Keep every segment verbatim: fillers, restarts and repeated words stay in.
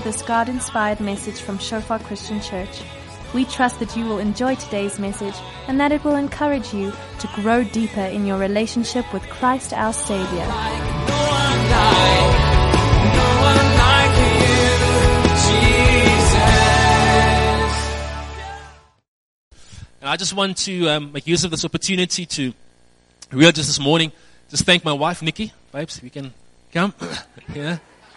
this God-inspired message from Shofar Christian Church. We trust that you will enjoy today's message and that it will encourage you to grow deeper in your relationship with Christ our Savior. And I just want to um, make use of this opportunity to really just this morning, just thank my wife, Nikki. Babes, if you can come. yeah.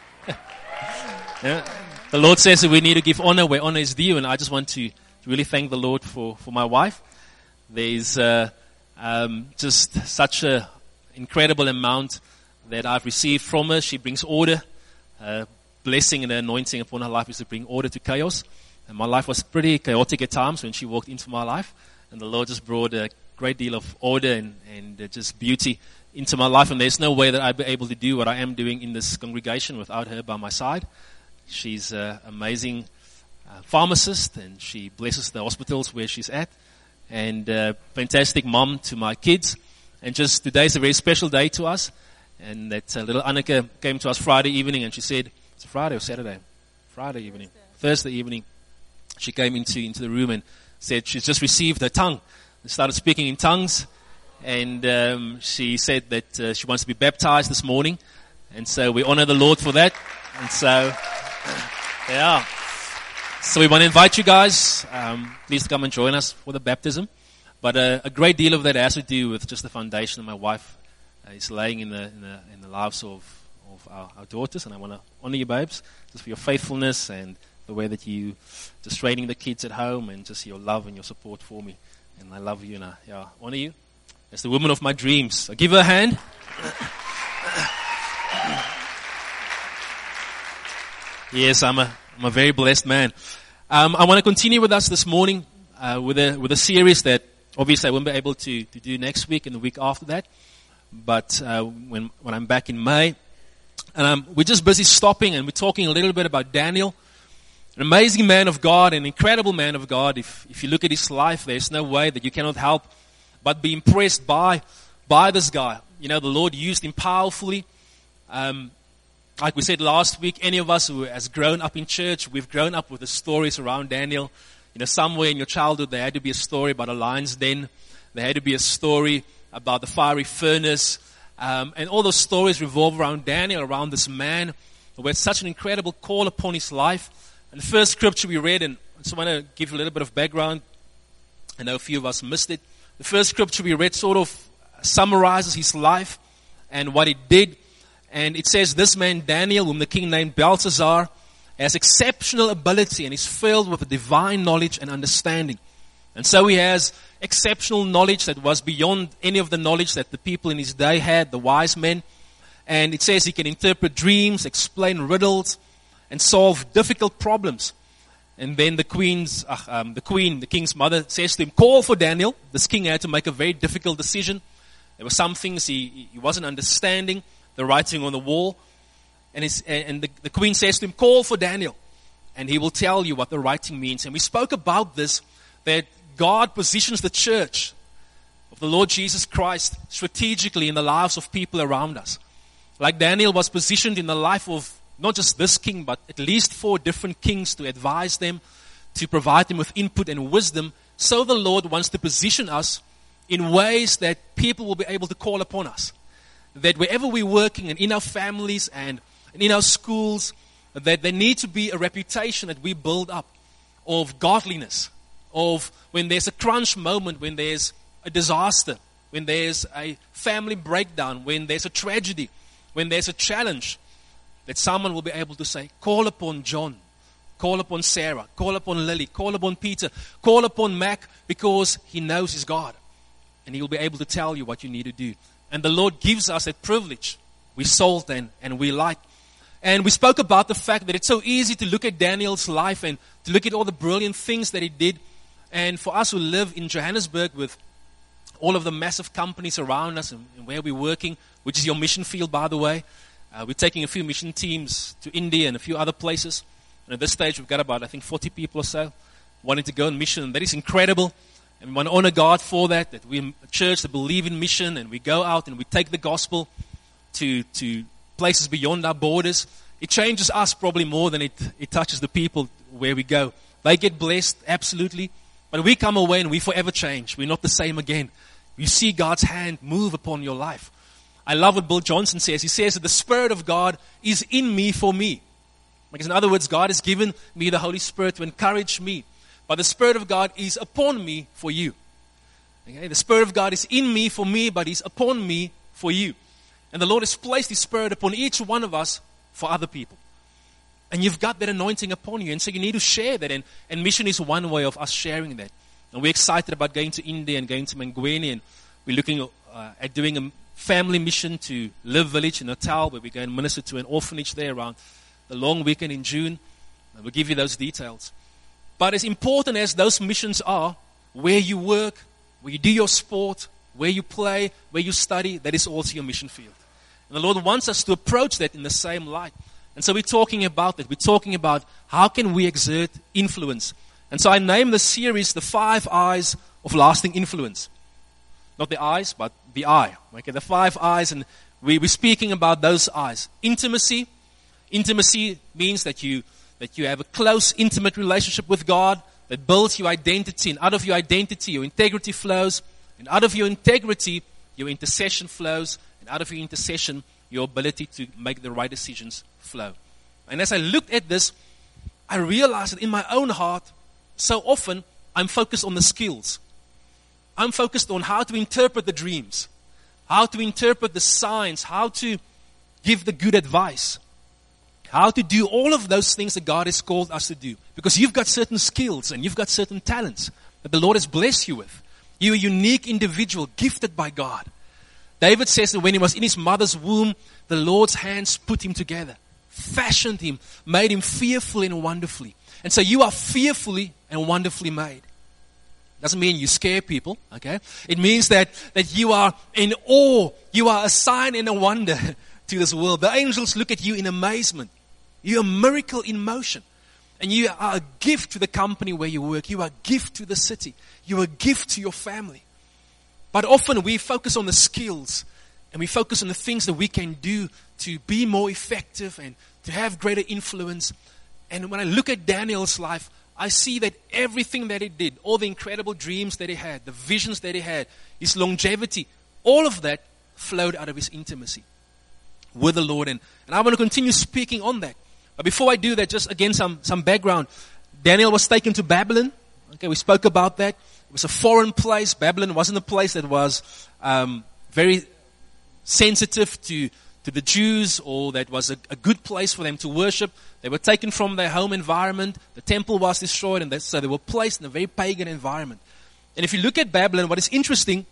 yeah. The Lord says that we need to give honor where honor is due, and I just want to, to really thank the Lord for, for my wife. There's uh, um, just such an incredible amount that I've received from her. She brings order. Uh, blessing and anointing upon her life is to bring order to chaos. And my life was pretty chaotic at times when she walked into my life. And the Lord just brought a great deal of order and, and uh, just beauty into my life. And there's no way that I'd be able to do what I am doing in this congregation without her by my side. She's an amazing uh, pharmacist, and she blesses the hospitals where she's at. And uh, fantastic mom to my kids. And just today's a very special day to us. And that uh, little Annika came to us Friday evening, and she said, it's a Friday or Saturday? Friday evening. Thursday, Thursday evening. She came into, into the room and said she's just received her tongue. And started speaking in tongues. And um, she said that uh, she wants to be baptized this morning. And so we honor the Lord for that. And so, yeah. So we want to invite you guys, um, please come and join us for the baptism. But uh, a great deal of that has to do with just the foundation that my wife uh, is laying in the, in the in the lives of, of our, our daughters. And I want to honor you, babes, just for your faithfulness and the way that you just training the kids at home, and just your love and your support for me. And I love you, and I yeah, honor you as the woman of my dreams. So give her a hand. Yes, I'm a I'm a very blessed man. Um, I want to continue with us this morning uh, with a with a series that obviously I won't be able to, to do next week and the week after that. But uh, when when I'm back in May, and um, we're just busy stopping, and we're talking a little bit about Daniel. An amazing man of God, an incredible man of God. If if you look at his life, there's no way that you cannot help but be impressed by by this guy. You know, the Lord used him powerfully. Um, like we said last week, any of us who has grown up in church, we've grown up with the stories around Daniel. You know, somewhere in your childhood there had to be a story about a lion's den. There had to be a story about the fiery furnace. Um, and all those stories revolve around Daniel, around this man who had such an incredible call upon his life. And the first scripture we read, and I just want to give you a little bit of background. I know a few of us missed it. The first scripture we read sort of summarizes his life and what he did. And it says, this man Daniel, whom the king named Belshazzar, has exceptional ability and is filled with divine knowledge and understanding. And so he has exceptional knowledge that was beyond any of the knowledge that the people in his day had, the wise men. And it says he can interpret dreams, explain riddles, and solve difficult problems. And then the queen's, uh, um, the queen, the king's mother, says to him, call for Daniel. This king had to make a very difficult decision. There were some things he, he wasn't understanding, the writing on the wall. And, his, and the, the queen says to him, call for Daniel, and he will tell you what the writing means. And we spoke about this, that God positions the church of the Lord Jesus Christ strategically in the lives of people around us. Like Daniel was positioned in the life of not just this king, but at least four different kings to advise them, to provide them with input and wisdom. So the Lord wants to position us in ways that people will be able to call upon us. That wherever we're working, and in our families and in our schools, that there needs to be a reputation that we build up of godliness, of when there's a crunch moment, when there's a disaster, when there's a family breakdown, when there's a tragedy, when there's a challenge, that someone will be able to say, call upon John, call upon Sarah, call upon Lily, call upon Peter, call upon Mac, because he knows his God. And he will be able to tell you what you need to do. And the Lord gives us that privilege. We sold and, and we like. And we spoke about the fact that it's so easy to look at Daniel's life and to look at all the brilliant things that he did. And for us who live in Johannesburg with all of the massive companies around us and, and where we're working, which is your mission field, by the way. Uh, we're taking a few mission teams to India and a few other places. And at this stage, we've got about, I think, forty people or so wanting to go on mission. And that is incredible. And we want to honor God for that, that we're a church that believe in mission, and we go out and we take the gospel to, to places beyond our borders. It changes us probably more than it, it touches the people where we go. They get blessed, absolutely. But we come away and we forever change. We're not the same again. You see God's hand move upon your life. I love what Bill Johnson says. He says that the Spirit of God is in me for me. Because in other words, God has given me the Holy Spirit to encourage me. But the Spirit of God is upon me for you. Okay? The Spirit of God is in me for me, but He's upon me for you. And the Lord has placed His Spirit upon each one of us for other people. And you've got that anointing upon you. And so you need to share that. And, and mission is one way of us sharing that. And we're excited about going to India and going to Mangweni. And we're looking uh, at doing a family mission to Live Village in Natal, where we go and minister to an orphanage there around the long weekend in June. And we'll give you those details. But as important as those missions are, where you work, where you do your sport, where you play, where you study, that is also your mission field. And the Lord wants us to approach that in the same light. And so we're talking about that. We're talking about how can we exert influence. And so I named the series The Five Eyes of Lasting Influence. Not the eyes, but the eye. Okay, the five eyes. And we, we're speaking about those eyes. Intimacy. Intimacy means that you, that you have a close, intimate relationship with God that builds your identity. And out of your identity, your integrity flows. And out of your integrity, your intercession flows. And out of your intercession, your ability to make the right decisions flow. And as I looked at this, I realized that in my own heart, so often I'm focused on the skills. I'm focused on how to interpret the dreams, how to interpret the signs, how to give the good advice, how to do all of those things that God has called us to do. Because you've got certain skills and you've got certain talents that the Lord has blessed you with. You're a unique individual, gifted by God. David says that when he was in his mother's womb, the Lord's hands put him together, fashioned him, made him fearfully and wonderfully. And so you are fearfully and wonderfully made. Doesn't mean you scare people, okay? It means that, that you are in awe. You are a sign and a wonder to this world. The angels look at you in amazement. You're a miracle in motion. And you are a gift to the company where you work. You are a gift to the city. You are a gift to your family. But often we focus on the skills and we focus on the things that we can do to be more effective and to have greater influence. And when I look at Daniel's life, I see that everything that he did, all the incredible dreams that he had, the visions that he had, his longevity, all of that flowed out of his intimacy with the Lord. And, and I want to continue speaking on that. But before I do that, just again some, some background. Daniel was taken to Babylon. Okay, we spoke about that. It was a foreign place. Babylon wasn't a place that was um, very sensitive to, to the Jews, or that was a, a good place for them to worship. They were taken from their home environment. The temple was destroyed, and they, so they were placed in a very pagan environment. And if you look at Babylon, what is interesting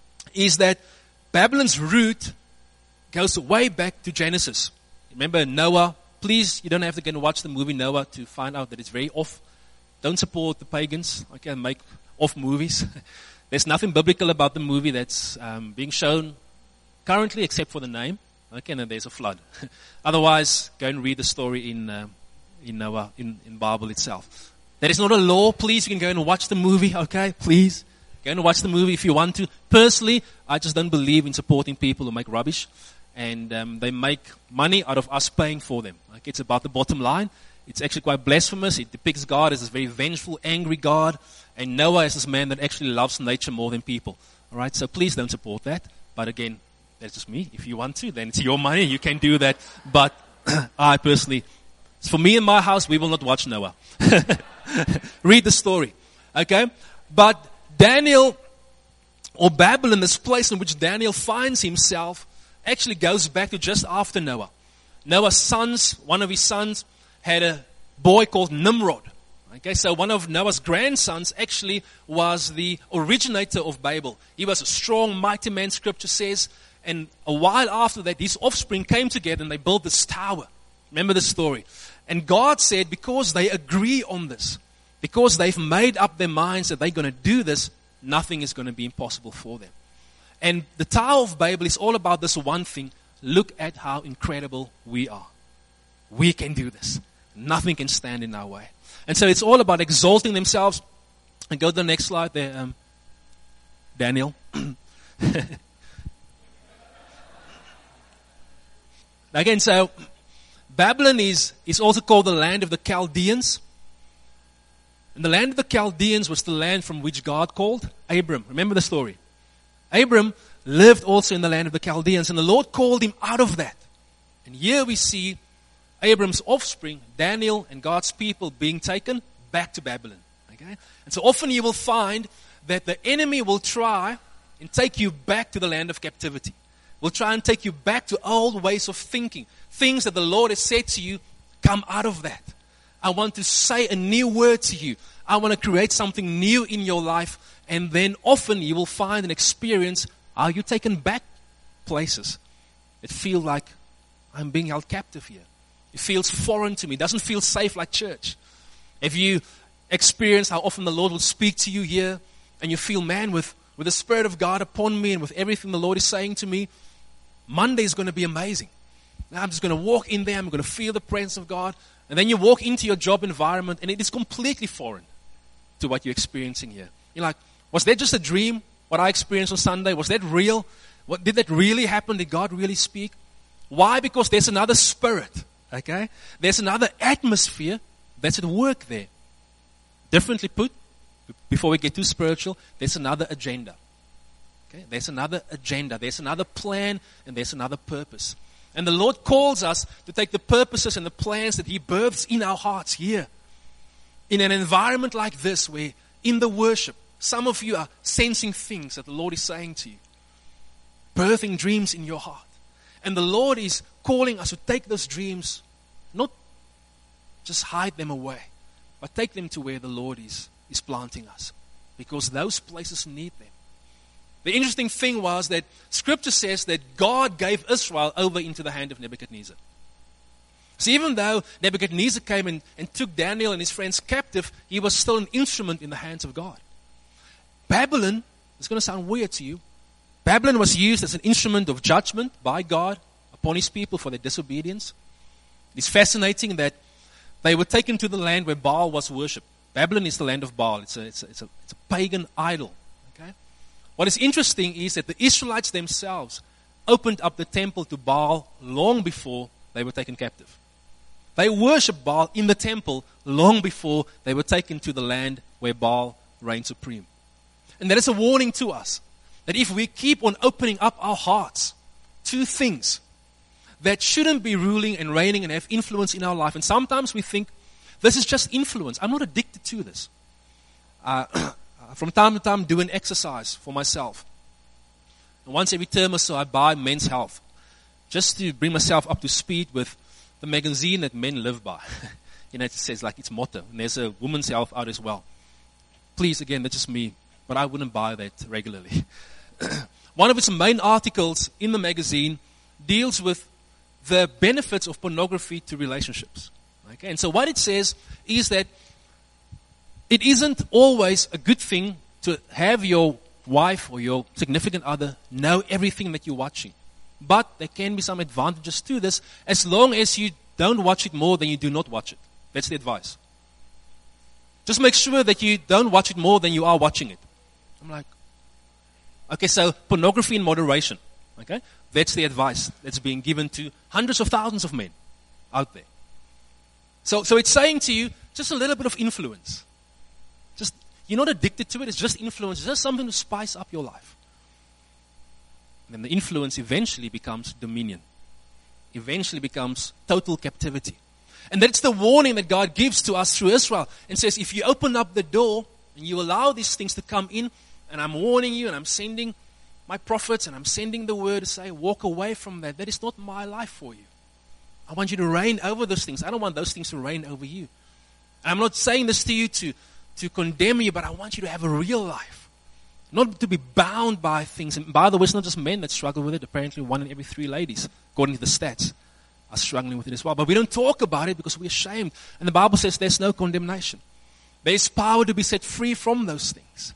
is that Babylon's root goes way back to Genesis. Remember Noah? Please, you don't have to go and watch the movie Noah to find out that it's very off. Don't support the pagans. Okay, make off movies. There's nothing biblical about the movie that's um, being shown currently except for the name. Okay, and then there's a flood. Otherwise, go and read the story in uh, in Noah, in, in Bible itself. There is not a law. Please, you can go and watch the movie, okay? Please, go and watch the movie if you want to. Personally, I just don't believe in supporting people who make rubbish. And um, they make money out of us paying for them. Like, it's about the bottom line. It's actually quite blasphemous. It depicts God as this very vengeful, angry God. And Noah is this man that actually loves nature more than people. All right, so please don't support that. But again, that's just me. If you want to, then it's your money. You can do that. But I personally, for me and my house, we will not watch Noah. Read the story. Okay? But Daniel, or Babylon, this place in which Daniel finds himself, actually goes back to just after Noah. Noah's sons, one of his sons, had a boy called Nimrod. Okay, so one of Noah's grandsons actually was the originator of Babel. He was a strong, mighty man, Scripture says. And a while after that, his offspring came together and they built this tower. Remember the story. And God said, because they agree on this, because they've made up their minds that they're going to do this, nothing is going to be impossible for them. And the Tower of Babel is all about this one thing. Look at how incredible we are. We can do this. Nothing can stand in our way. And so it's all about exalting themselves. And go to the next slide there, um, Daniel. Again, so Babylon is, is also called the land of the Chaldeans. And the land of the Chaldeans was the land from which God called Abram. Remember the story. Abram lived also in the land of the Chaldeans, and the Lord called him out of that. And here we see Abram's offspring, Daniel, and God's people being taken back to Babylon. Okay? And so often you will find that the enemy will try and take you back to the land of captivity. Will try and take you back to old ways of thinking. Things that the Lord has said to you, come out of that. I want to say a new word to you. I want to create something new in your life. And then often you will find and experience, are you taken back places that feel like I'm being held captive here. It feels foreign to me. It doesn't feel safe like church. Have you experienced how often the Lord will speak to you here and you feel, man, with, with the Spirit of God upon me and with everything the Lord is saying to me, Monday is going to be amazing. Now I'm just going to walk in there. I'm going to feel the presence of God. And then you walk into your job environment and it is completely foreign to what you're experiencing here. You're like, was that just a dream, what I experienced on Sunday? Was that real? What, did that really happen? Did God really speak? Why? Because there's another spirit, okay? There's another atmosphere that's at work there. Differently put, before we get too spiritual, there's another agenda. Okay? There's another agenda. There's another plan and there's another purpose. And the Lord calls us to take the purposes and the plans that He births in our hearts here. In an environment like this where in the worship, some of you are sensing things that the Lord is saying to you. Birthing dreams in your heart. And the Lord is calling us to take those dreams, not just hide them away, but take them to where the Lord is, is planting us. Because those places need them. The interesting thing was that Scripture says that God gave Israel over into the hand of Nebuchadnezzar. So even though Nebuchadnezzar came and, and took Daniel and his friends captive, he was still an instrument in the hands of God. Babylon, it's going to sound weird to you, Babylon was used as an instrument of judgment by God upon His people for their disobedience. It's fascinating that they were taken to the land where Baal was worshipped. Babylon is the land of Baal. It's a, it's a, it's a, it's a pagan idol. Okay? What is interesting is that the Israelites themselves opened up the temple to Baal long before they were taken captive. They worshipped Baal in the temple long before they were taken to the land where Baal reigned supreme. And that is a warning to us. That if we keep on opening up our hearts to things that shouldn't be ruling and reigning and have influence in our life. And sometimes we think, this is just influence. I'm not addicted to this. Uh, from time to time, doing exercise for myself. And once every term or so, I buy Men's Health. Just to bring myself up to speed with the magazine that men live by. You know, it says like its motto. And there's a Women's Health out as well. Please, again, that's just me. But I wouldn't buy that regularly. One of its main articles in the magazine deals with the benefits of pornography to relationships. Okay? And so what it says is that it isn't always a good thing to have your wife or your significant other know everything that you're watching. But there can be some advantages to this as long as you don't watch it more than you do not watch it. That's the advice. Just make sure that you don't watch it more than you are watching it. I'm like, okay, so pornography in moderation. Okay? That's the advice that's being given to hundreds of thousands of men out there. So, so it's saying to you, just a little bit of influence. Just, you're not addicted to it, it's just influence. It's just something to spice up your life. And then the influence eventually becomes dominion. Eventually becomes total captivity. And that's the warning that God gives to us through Israel. And says, if you open up the door and you allow these things to come in, and I'm warning you and I'm sending my prophets and I'm sending the word to say, walk away from that. That is not my life for you. I want you to reign over those things. I don't want those things to reign over you. And I'm not saying this to you to, to condemn you, but I want you to have a real life. Not to be bound by things. And by the way, it's not just men that struggle with it. Apparently one in every three ladies, according to the stats, are struggling with it as well. But we don't talk about it because we're ashamed. And the Bible says there's no condemnation. There's power to be set free from those things.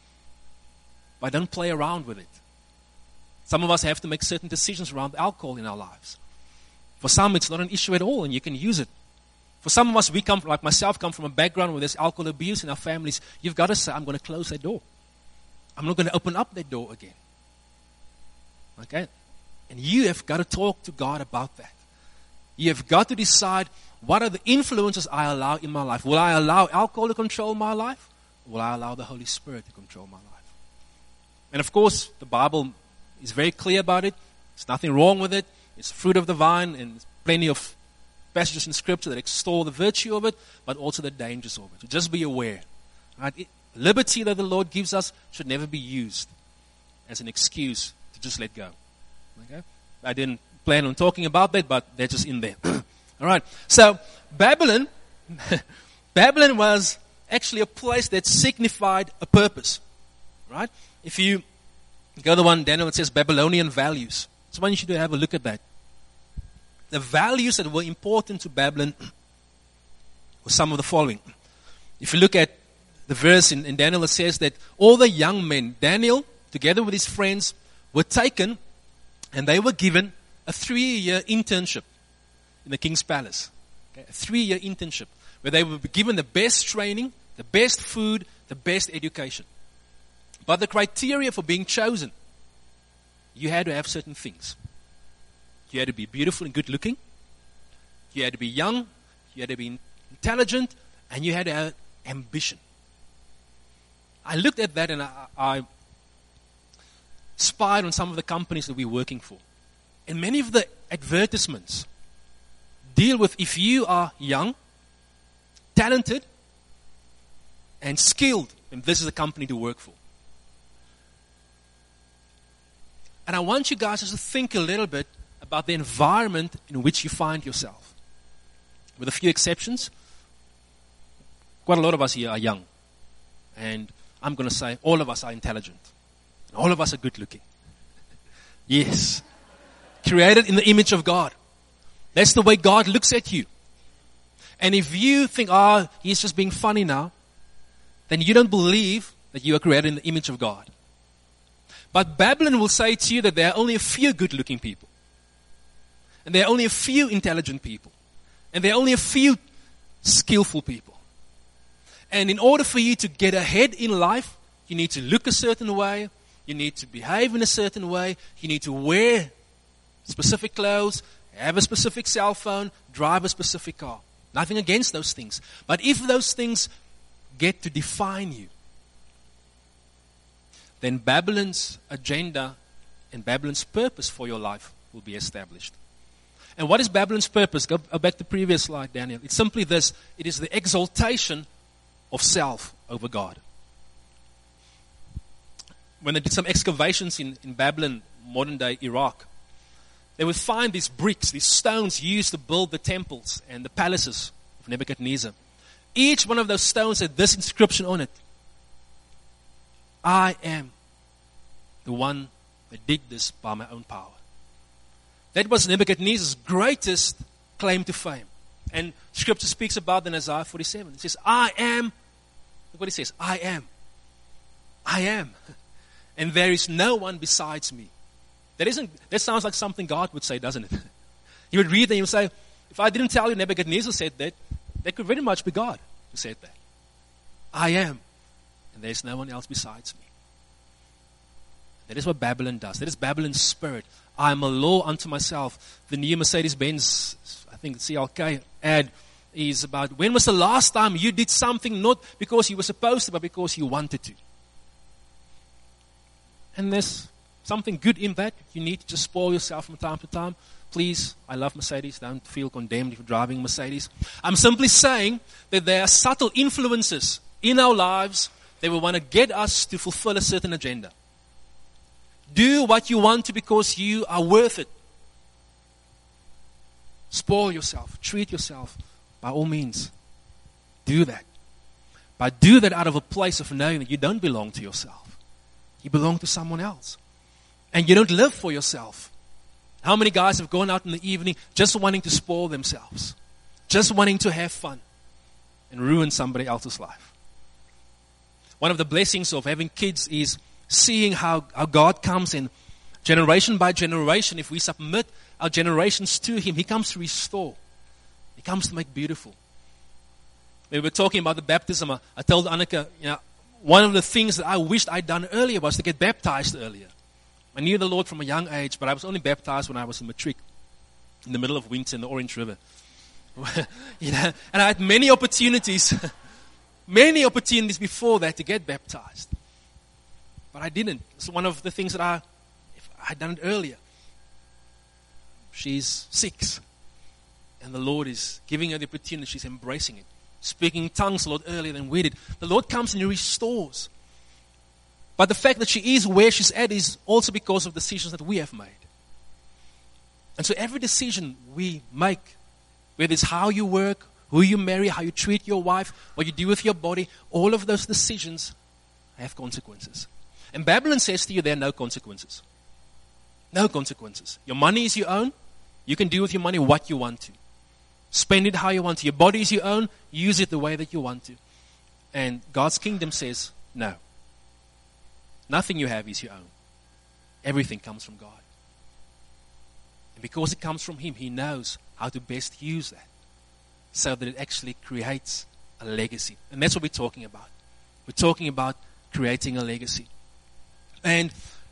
But don't play around with it. Some of us have to make certain decisions around alcohol in our lives. For some, it's not an issue at all, and you can use it. For some of us, we come, like myself, come from a background where there's alcohol abuse in our families. You've got to say, I'm going to close that door. I'm not going to open up that door again. Okay? And you have got to talk to God about that. You have got to decide, what are the influences I allow in my life? Will I allow alcohol to control my life? Or will I allow the Holy Spirit to control my life? And of course, the Bible is very clear about it. There's nothing wrong with it. It's fruit of the vine, and there's plenty of passages in Scripture that extol the virtue of it, but also the dangers of it. So just be aware. Right? It, liberty that the Lord gives us should never be used as an excuse to just let go. Okay? I didn't plan on talking about that, but they're just in there. All right. So Babylon, Babylon was actually a place that signified a purpose. Right? If you go to the one, Daniel, it says Babylonian values. So I want you to have a look at that. The values that were important to Babylon were some of the following. If you look at the verse in, in Daniel, it says that all the young men, Daniel, together with his friends, were taken and they were given a three-year internship in the king's palace. Okay? A three-year internship where they were given the best training, the best food, the best education. But the criteria for being chosen, you had to have certain things. You had to be beautiful and good looking. You had to be young. You had to be intelligent. And you had to have ambition. I looked at that and I, I spied on some of the companies that we're working for. And many of the advertisements deal with, if you are young, talented, and skilled, then this is the company to work for. And I want you guys just to think a little bit about the environment in which you find yourself. With a few exceptions, quite a lot of us here are young. And I'm going to say all of us are intelligent. All of us are good looking. Yes. Created in the image of God. That's the way God looks at you. And if you think, oh, he's just being funny now, then you don't believe that you are created in the image of God. But Babylon will say to you that there are only a few good-looking people. And there are only a few intelligent people. And there are only a few skillful people. And in order for you to get ahead in life, you need to look a certain way. You need to behave in a certain way. You need to wear specific clothes, have a specific cell phone, drive a specific car. Nothing against those things. But if those things get to define you, then Babylon's agenda and Babylon's purpose for your life will be established. And what is Babylon's purpose? Go back to the previous slide, Daniel. It's simply this. It is the exaltation of self over God. When they did some excavations in, in Babylon, modern-day Iraq, they would find these bricks, these stones used to build the temples and the palaces of Nebuchadnezzar. Each one of those stones had this inscription on it. I am the one that did this by my own power. That was Nebuchadnezzar's greatest claim to fame. And Scripture speaks about that in Isaiah forty-seven. It says, I am, look what it says, I am. I am. And there is no one besides me. That isn't, that sounds like something God would say, doesn't it? You would read and you would say, if I didn't tell you Nebuchadnezzar said that, that could very much be God who said that. I am. And there's no one else besides me. That is what Babylon does. That is Babylon's spirit. I am a law unto myself. The new Mercedes-Benz, I think C L K ad is about, when was the last time you did something not because you were supposed to, but because you wanted to? And there's something good in that. You need to just spoil yourself from time to time. Please, I love Mercedes. Don't feel condemned if you're driving Mercedes. I'm simply saying that there are subtle influences in our lives that will want to get us to fulfill a certain agenda. Do what you want to because you are worth it. Spoil yourself. Treat yourself. By all means, do that. But do that out of a place of knowing that you don't belong to yourself. You belong to someone else. And you don't live for yourself. How many guys have gone out in the evening just wanting to spoil themselves? Just wanting to have fun and ruin somebody else's life. One of the blessings of having kids is seeing how, how God comes in generation by generation. If we submit our generations to Him, He comes to restore. He comes to make beautiful. We were talking about the baptism. I, I told Annika, you know, one of the things that I wished I'd done earlier was to get baptized earlier. I knew the Lord from a young age, but I was only baptized when I was in matric. in the middle of winter in the Orange River. You know, and I had many opportunities, many opportunities before that to get baptized. But I didn't. It's one of the things that I, if I had done it earlier. She's six. And the Lord is giving her the opportunity. She's embracing it. Speaking in tongues a lot earlier than we did. The Lord comes and He restores. But the fact that she is where she's at is also because of decisions that we have made. And so every decision we make, whether it's how you work, who you marry, how you treat your wife, what you do with your body, all of those decisions have consequences. And Babylon says to you, there are no consequences. No consequences. Your money is your own. You can do with your money what you want to. Spend it how you want to. Your body is your own. Use it the way that you want to. And God's kingdom says, no. Nothing you have is your own. Everything comes from God. And because it comes from Him, He knows how to best use that so that it actually creates a legacy. And that's what we're talking about. We're talking about creating a legacy. And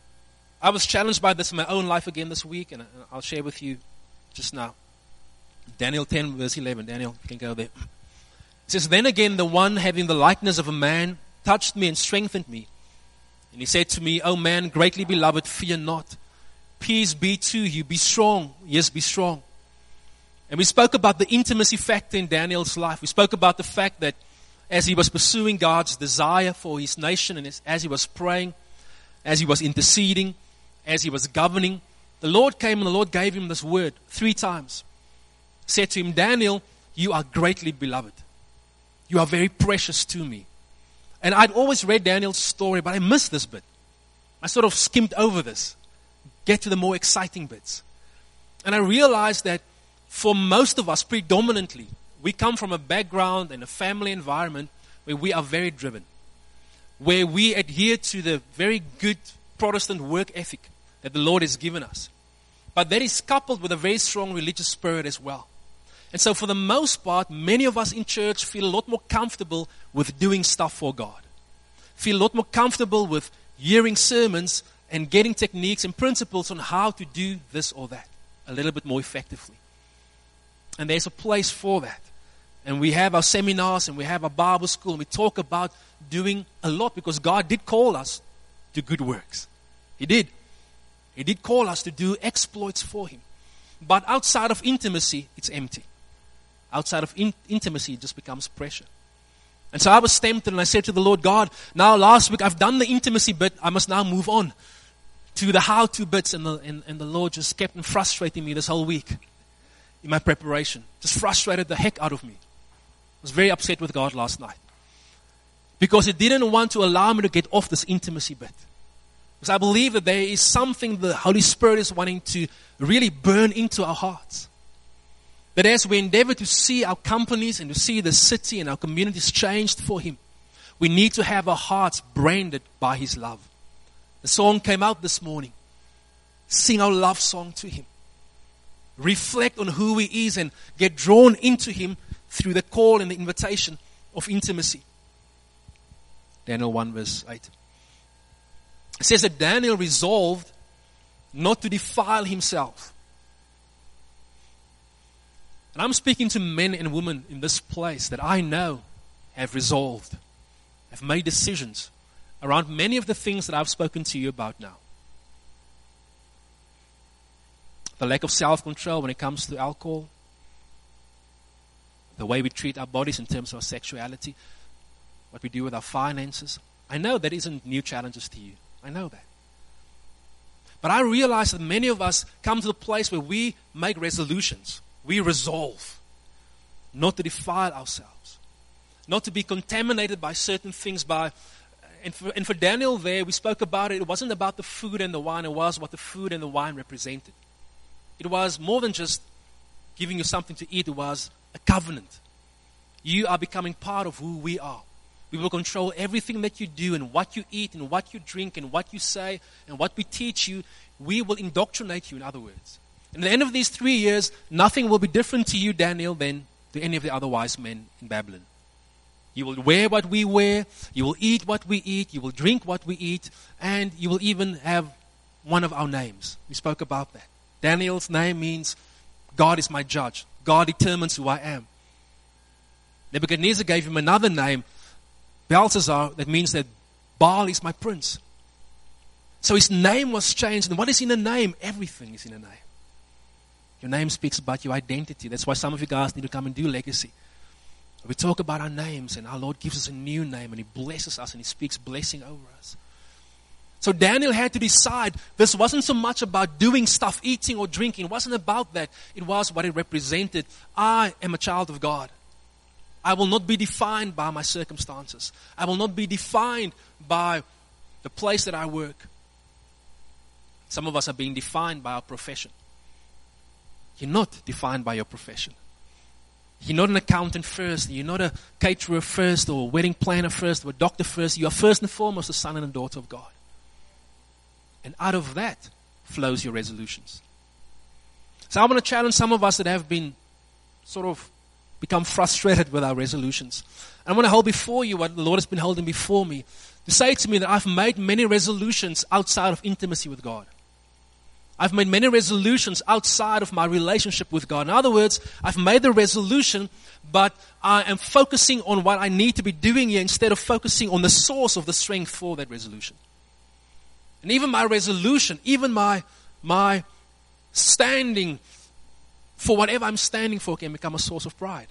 I was challenged by this in my own life again this week, and I'll share with you just now. Daniel ten, verse eleven. Daniel, you can go there. It says, then again, the one having the likeness of a man touched me and strengthened me. And he said to me, O man, greatly beloved, fear not. Peace be to you. Be strong. Yes, be strong. And we spoke about the intimacy factor in Daniel's life. We spoke about the fact that as he was pursuing God's desire for his nation, and as, as he was praying, as he was interceding, as he was governing, the Lord came and the Lord gave him this word three times. Said to him, Daniel, you are greatly beloved. You are very precious to me. And I'd always read Daniel's story, but I missed this bit. I sort of skimmed over this. Get to the more exciting bits. And I realized that for most of us, predominantly, we come from a background and a family environment where we are very driven. Where we adhere to the very good Protestant work ethic that the Lord has given us. But that is coupled with a very strong religious spirit as well. And so for the most part, many of us in church feel a lot more comfortable with doing stuff for God. Feel a lot more comfortable with hearing sermons and getting techniques and principles on how to do this or that a little bit more effectively. And there's a place for that. And we have our seminars and we have our Bible school and we talk about doing a lot because God did call us to good works. He did. He did call us to do exploits for Him. But outside of intimacy, it's empty. Outside of in- intimacy, it just becomes pressure. And so I was tempted and I said to the Lord, God, now last week I've done the intimacy bit. I must now move on to the how-to bits. And the, and, and the Lord just kept on frustrating me this whole week in my preparation. Just frustrated the heck out of me. I was very upset with God last night. Because He didn't want to allow me to get off this intimacy bit. Because I believe that there is something the Holy Spirit is wanting to really burn into our hearts. That as we endeavor to see our companies and to see the city and our communities changed for Him, we need to have our hearts branded by His love. The song came out this morning. Sing our love song to Him. Reflect on who He is and get drawn into Him through the call and the invitation of intimacy. Daniel one verse eight. It says that Daniel resolved not to defile himself. And I'm speaking to men and women in this place that I know have resolved, have made decisions around many of the things that I've spoken to you about now. The lack of self-control when it comes to alcohol, the way we treat our bodies in terms of our sexuality, what we do with our finances. I know that isn't new challenges to you. I know that. But I realize that many of us come to the place where we make resolutions. We resolve not to defile ourselves, not to be contaminated by certain things. By and for, and for Daniel there, we spoke about it. It wasn't about the food and the wine. It was what the food and the wine represented. It was more than just giving you something to eat. It was a covenant. You are becoming part of who we are. We will control everything that you do and what you eat and what you drink and what you say and what we teach you. We will indoctrinate you, in other words. And at the end of these three years, nothing will be different to you, Daniel, than to any of the other wise men in Babylon. You will wear what we wear. You will eat what we eat. You will drink what we eat. And you will even have one of our names. We spoke about that. Daniel's name means God is my judge. God determines who I am. Nebuchadnezzar gave him another name, Belshazzar, that means that Baal is my prince. So his name was changed. And what is in a name? Everything is in a name. Your name speaks about your identity. That's why some of you guys need to come and do legacy. We talk about our names, and our Lord gives us a new name, and He blesses us, and He speaks blessing over us. So Daniel had to decide. This wasn't so much about doing stuff, eating or drinking. It wasn't about that. It was what it represented. I am a child of God. I will not be defined by my circumstances. I will not be defined by the place that I work. Some of us are being defined by our profession. You're not defined by your profession. You're not an accountant first. You're not a caterer first, or a wedding planner first, or a doctor first. You are first and foremost a son and a daughter of God. And out of that flows your resolutions. So I want to challenge some of us that have been sort of become frustrated with our resolutions. And I want to hold before you what the Lord has been holding before me, to say to me that I've made many resolutions outside of intimacy with God. I've made many resolutions outside of my relationship with God. In other words, I've made the resolution, but I am focusing on what I need to be doing here instead of focusing on the source of the strength for that resolution. And even my resolution, even my, my standing for whatever I'm standing for can become a source of pride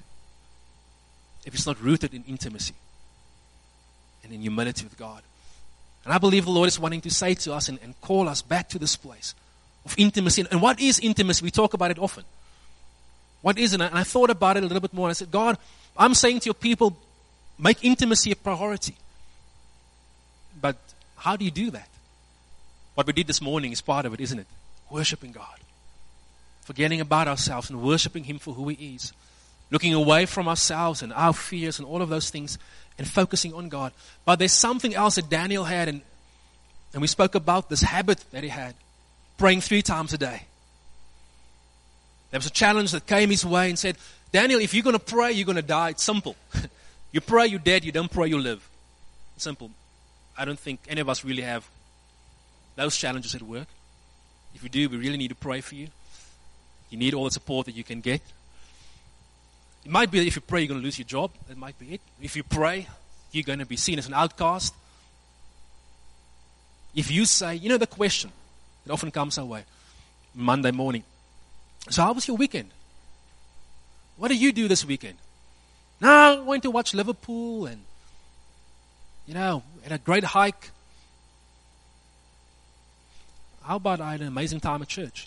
if it's not rooted in intimacy and in humility with God. And I believe the Lord is wanting to say to us and, and call us back to this place of intimacy. And what is intimacy? We talk about it often. What is it? And I thought about it a little bit more. And I said, God, I'm saying to your people, make intimacy a priority. But how do you do that? What we did this morning is part of it, isn't it? Worshiping God. Forgetting about ourselves and worshiping Him for who He is. Looking away from ourselves and our fears and all of those things and focusing on God. But there's something else that Daniel had, and, and we spoke about this habit that he had. Praying three times a day. There was a challenge that came his way and said, Daniel, if you're going to pray, you're going to die. It's simple. You pray, you're dead. You don't pray, you live. It's simple. I don't think any of us really have those challenges at work. If you do, we really need to pray for you. You need all the support that you can get. It might be that if you pray, you're going to lose your job. That might be it. If you pray, you're going to be seen as an outcast. If you say, you know the question, it often comes our way. Monday morning. So how was your weekend? What did you do this weekend? No, I went to watch Liverpool and, you know, had a great hike. How about I had an amazing time at church?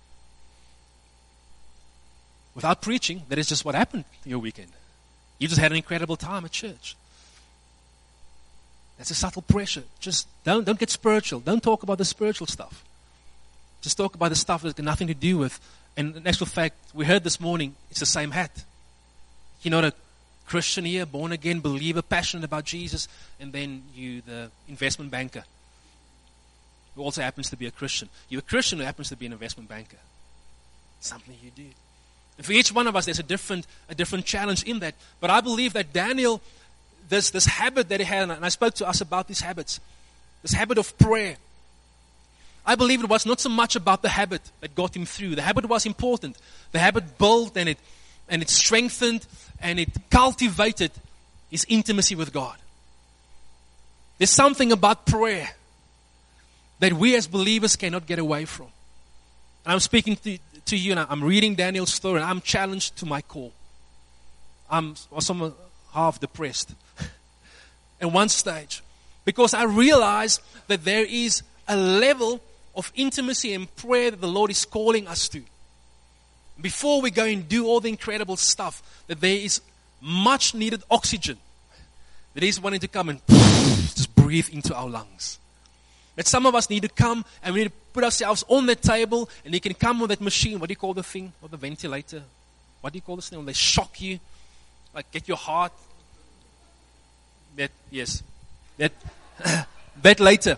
Without preaching, that is just what happened your weekend. You just had an incredible time at church. That's a subtle pressure. Just don't, don't get spiritual. Don't talk about the spiritual stuff. Just talk about the stuff that's got nothing to do with, and in actual fact, we heard this morning, it's the same hat. You're not a Christian here, born again, believer, passionate about Jesus, and then you, the investment banker, who also happens to be a Christian. You're a Christian who happens to be an investment banker. Something you do. And for each one of us, there's a different, a different challenge in that. But I believe that Daniel, this, this habit that he had, and I spoke to us about these habits, this habit of prayer, I believe it was not so much about the habit that got him through. The habit was important. The habit built and it and it strengthened and it cultivated his intimacy with God. There's something about prayer that we as believers cannot get away from. And I'm speaking to, to you and I'm reading Daniel's story and I'm challenged to my core. I'm also half depressed at one stage because I realize that there is a level of intimacy and prayer that the Lord is calling us to. Before we go and do all the incredible stuff, that there is much needed oxygen that He's wanting to come and just breathe into our lungs. That some of us need to come and we need to put ourselves on the table and He can come with that machine. What do you call the thing? Or the ventilator? What do you call this thing? When they shock you, like get your heart. That, yes. That, that later.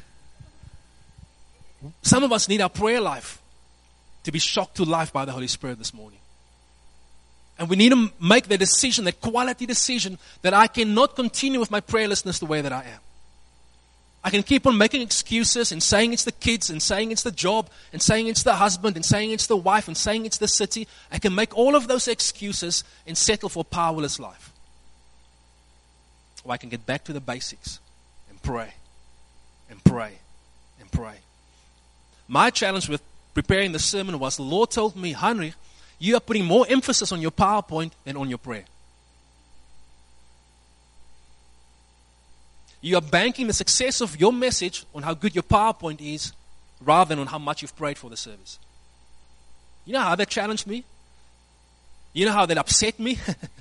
Some of us need our prayer life to be shocked to life by the Holy Spirit this morning. And we need to make the decision, that quality decision, that I cannot continue with my prayerlessness the way that I am. I can keep on making excuses and saying it's the kids and saying it's the job and saying it's the husband and saying it's the wife and saying it's the city. I can make all of those excuses and settle for a powerless life. Or I can get back to the basics and pray and pray and pray. My challenge with preparing the sermon was the Lord told me, Heinrich, you are putting more emphasis on your PowerPoint than on your prayer. You are banking the success of your message on how good your PowerPoint is rather than on how much you've prayed for the service. You know how that challenged me? You know how that upset me?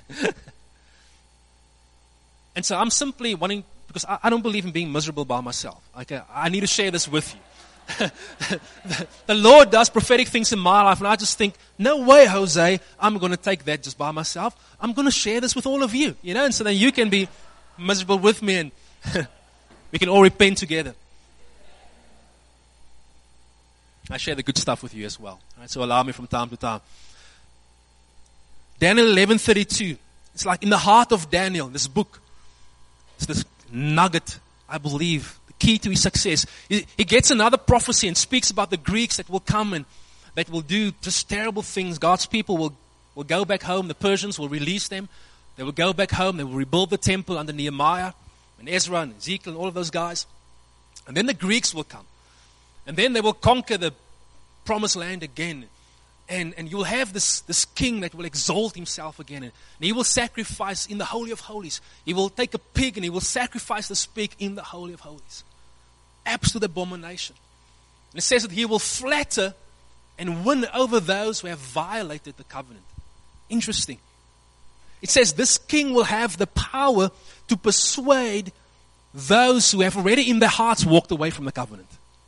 And so I'm simply wanting, because I, I don't believe in being miserable by myself. Okay, I need to share this with you. the, the Lord does prophetic things in my life, and I just think, no way, Jose, I'm going to take that just by myself. I'm going to share this with all of you, you know, and so then you can be miserable with me, and we can all repent together. I share the good stuff with you as well. Right? So allow me from time to time. Daniel eleven thirty-two. It's like in the heart of Daniel, this book. It's this nugget, I believe, the key to his success. He, he gets another prophecy and speaks about the Greeks that will come and that will do just terrible things. God's people will, will go back home. The Persians will release them. They will go back home. They will rebuild the temple under Nehemiah and Ezra and Ezekiel and all of those guys. And then the Greeks will come. And then they will conquer the promised land again. And, and you'll have this, this king that will exalt himself again. And, and he will sacrifice in the Holy of Holies. He will take a pig and he will sacrifice this pig in the Holy of Holies. Absolute abomination. And it says that he will flatter and win over those who have violated the covenant. Interesting. It says this king will have the power to persuade those who have already in their hearts walked away from the covenant.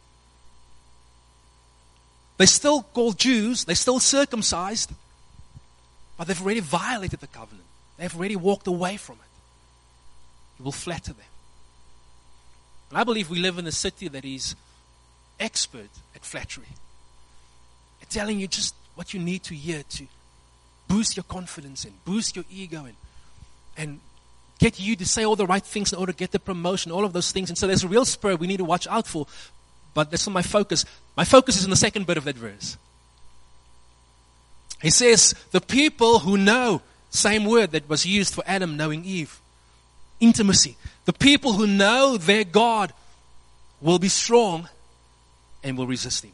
They're still called Jews, they're still circumcised, but they've already violated the covenant. They've already walked away from it. He will flatter them. And I believe we live in a city that is expert at flattery. At telling you just what you need to hear to boost your confidence and boost your ego and, and get you to say all the right things in order to get the promotion, all of those things. And so there's a real spirit we need to watch out for. But that's not my focus. My focus is in the second bit of that verse. He says, the people who know, same word that was used for Adam knowing Eve. Intimacy. The people who know their God will be strong and will resist him.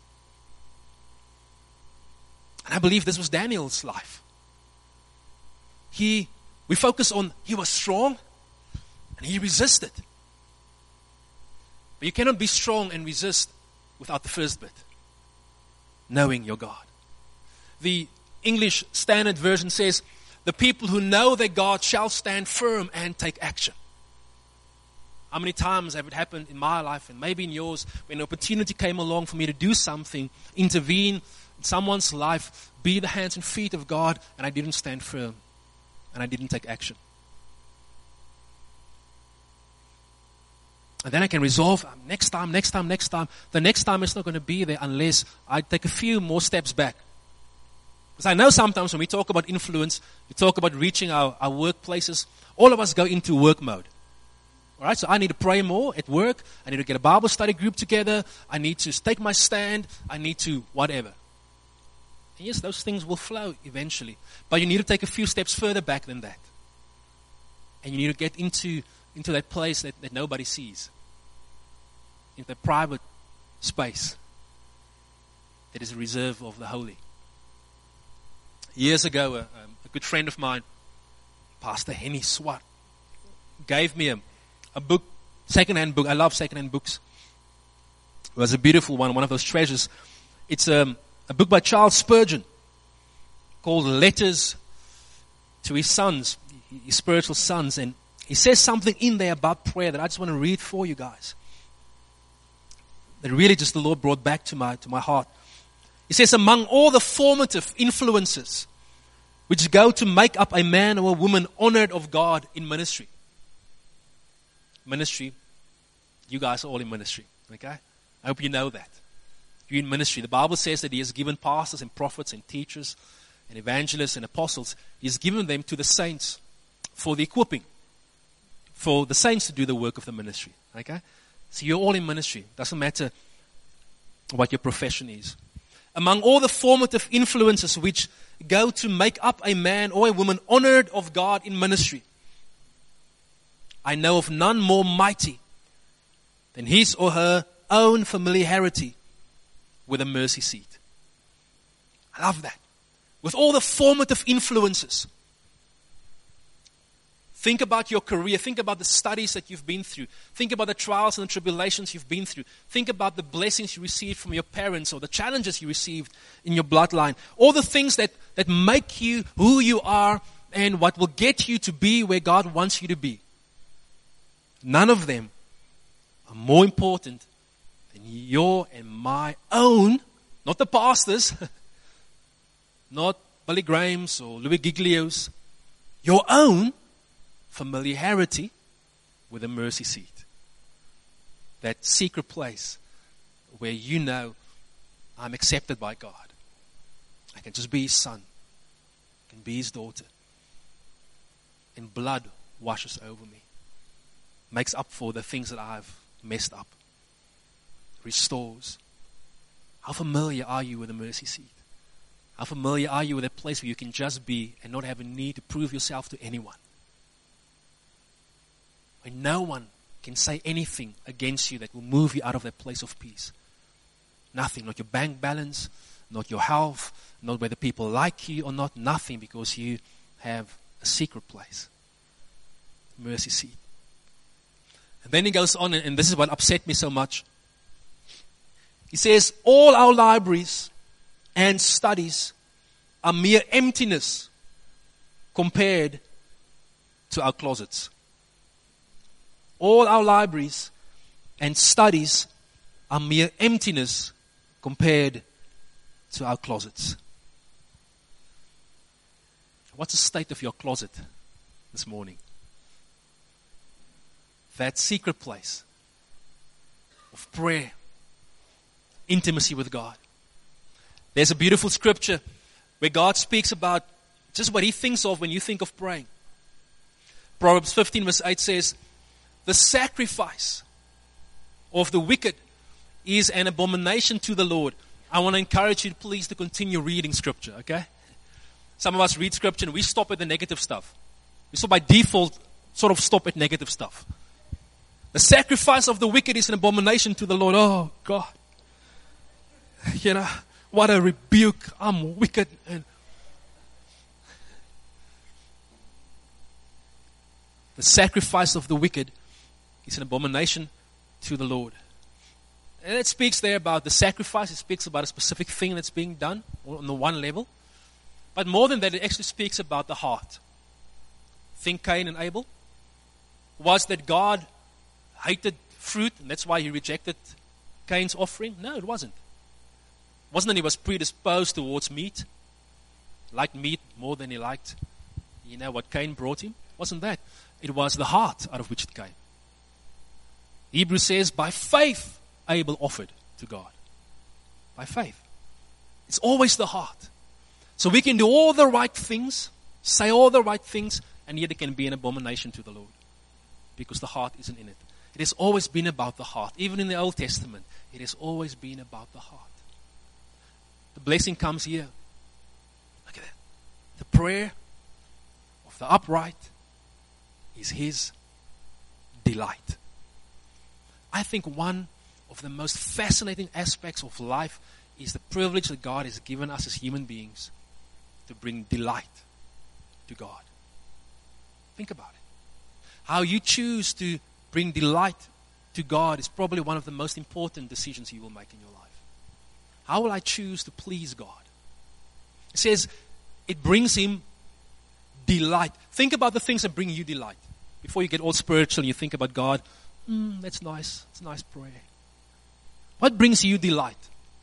And I believe this was Daniel's life. He, we focus on, he was strong and he resisted. But you cannot be strong and resist without the first bit. Knowing your God. The English Standard Version says, the people who know their God shall stand firm and take action. How many times have it happened in my life and maybe in yours when an opportunity came along for me to do something, intervene in someone's life, be the hands and feet of God, and I didn't stand firm and I didn't take action. And then I can resolve, next time, next time, next time. The next time it's not going to be there unless I take a few more steps back. Because I know sometimes when we talk about influence, we talk about reaching our, our workplaces, all of us go into work mode. All right, so I need to pray more at work. I need to get a Bible study group together. I need to take my stand. I need to whatever. And yes, those things will flow eventually. But you need to take a few steps further back than that. And you need to get into... into that place that, that nobody sees. Into that private space that is a reserve of the holy. Years ago, a, a good friend of mine, Pastor Henny Swart, gave me a, a book, second-hand book. I love second-hand books. It was a beautiful one, one of those treasures. It's a, a book by Charles Spurgeon called Letters to His Sons, His spiritual sons. And he says something in there about prayer that I just want to read for you guys. That really just the Lord brought back to my, to my heart. He says, among all the formative influences which go to make up a man or a woman honored of God in ministry. Ministry, you guys are all in ministry, okay? I hope you know that. You're in ministry. The Bible says that He has given pastors and prophets and teachers and evangelists and apostles. He has given them to the saints for the equipping. For the saints to do the work of the ministry. Okay? So you're all in ministry. Doesn't matter what your profession is. Among all the formative influences which go to make up a man or a woman honored of God in ministry, I know of none more mighty than his or her own familiarity with a mercy seat. I love that. With all the formative influences. Think about your career. Think about the studies that you've been through. Think about the trials and the tribulations you've been through. Think about the blessings you received from your parents or the challenges you received in your bloodline. All the things that, that make you who you are and what will get you to be where God wants you to be. None of them are more important than your and my own, not the pastors, not Billy Graham's or Louis Giglio's, your own familiarity with a mercy seat. That secret place where you know I'm accepted by God. I can just be his son. I can be his daughter. And blood washes over me. Makes up for the things that I've messed up. Restores. How familiar are you with a mercy seat? How familiar are you with a place where you can just be and not have a need to prove yourself to anyone? Where no one can say anything against you that will move you out of that place of peace. Nothing, not your bank balance, not your health, not whether people like you or not, nothing, because you have a secret place. Mercy seat. And then he goes on, and this is what upset me so much. He says, all our libraries and studies are mere emptiness compared to our closets. All our libraries and studies are mere emptiness compared to our closets. What's the state of your closet this morning? That secret place of prayer, intimacy with God. There's a beautiful scripture where God speaks about just what he thinks of when you think of praying. Proverbs fifteen verse eight says, the sacrifice of the wicked is an abomination to the Lord. I want to encourage you, please, to continue reading scripture, okay? Some of us read scripture and we stop at the negative stuff. We so by default sort of stop at negative stuff. The sacrifice of the wicked is an abomination to the Lord. Oh, God. You know, what a rebuke. I'm wicked. And the sacrifice of the wicked is an abomination to the Lord. And it speaks there about the sacrifice. It speaks about a specific thing that's being done on the one level. But more than that, it actually speaks about the heart. Think Cain and Abel. Was that God hated fruit and that's why he rejected Cain's offering? No, it wasn't. It wasn't that he was predisposed towards meat. Liked meat more than he liked, you know, what Cain brought him. It wasn't that. It was the heart out of which it came. Hebrews says, by faith, Abel offered to God. By faith. It's always the heart. So we can do all the right things, say all the right things, and yet it can be an abomination to the Lord. Because the heart isn't in it. It has always been about the heart. Even in the Old Testament, it has always been about the heart. The blessing comes here. Look at that. The prayer of the upright is his delight. I think one of the most fascinating aspects of life is the privilege that God has given us as human beings to bring delight to God. Think about it. How you choose to bring delight to God is probably one of the most important decisions you will make in your life. How will I choose to please God? It says it brings him delight. Think about the things that bring you delight. Before you get all spiritual and you think about God, mm, that's nice. It's a nice prayer. What brings you delight?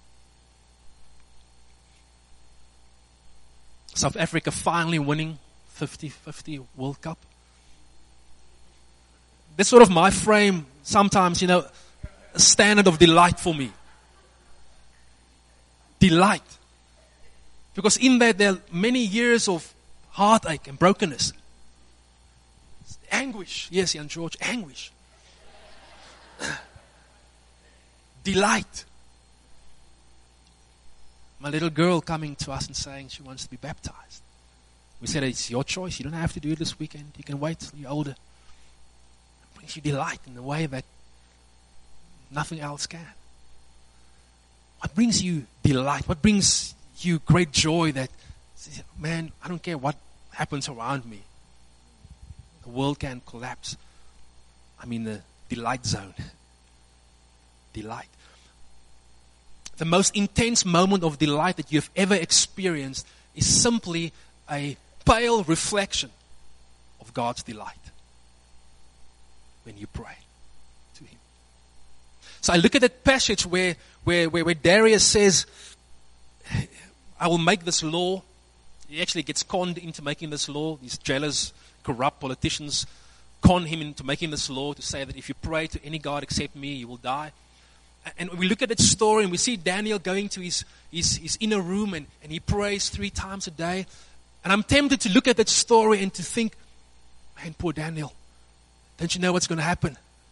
South Africa finally winning fifty fifty World Cup. That's sort of my frame, sometimes, you know, a standard of delight for me. Delight. Because in that there are many years of heartache and brokenness. Anguish. Yes, Jan George, anguish. delight. My little girl coming to us and saying she wants to be baptized. We said, it's your choice. You don't have to do it this weekend. You can wait till you're older. It brings you delight in a way that nothing else can. What brings you delight? What brings you great joy that, man, I don't care what happens around me. The world can collapse. I'm in the delight zone. Delight. The most intense moment of delight that you've ever experienced is simply a pale reflection of God's delight when you pray to Him. So I look at that passage where, where, where, where Darius says, I will make this law. He actually gets conned into making this law. These jealous, corrupt politicians con him into making this law to say that if you pray to any God except me, you will die. And we look at that story and we see Daniel going to his, his, his inner room and, and he prays three times a day. And I'm tempted to look at that story and to think, man, poor Daniel, don't you know what's going to happen?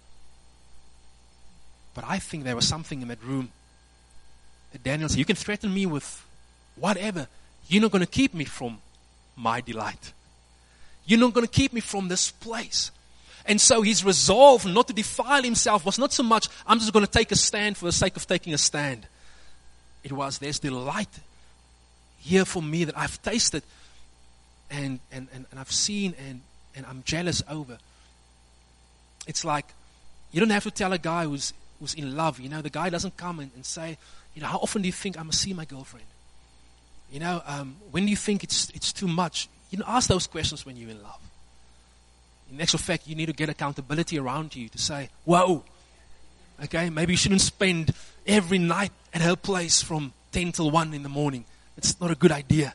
But I think there was something in that room that Daniel said, you can threaten me with whatever. You're not going to keep me from my delight. You're not going to keep me from this place. And so his resolve not to defile himself was not so much, I'm just going to take a stand for the sake of taking a stand. It was, there's delight here for me that I've tasted and, and, and, and I've seen and, and I'm jealous over. It's like, you don't have to tell a guy who's, who's in love. You know, the guy doesn't come and, and say, you know, how often do you think I'm going to see my girlfriend? You know, um, when do you think it's it's too much? You know, ask those questions when you're in love. In actual fact, you need to get accountability around you to say, whoa, okay, maybe you shouldn't spend every night at her place from ten till one in the morning. It's not a good idea.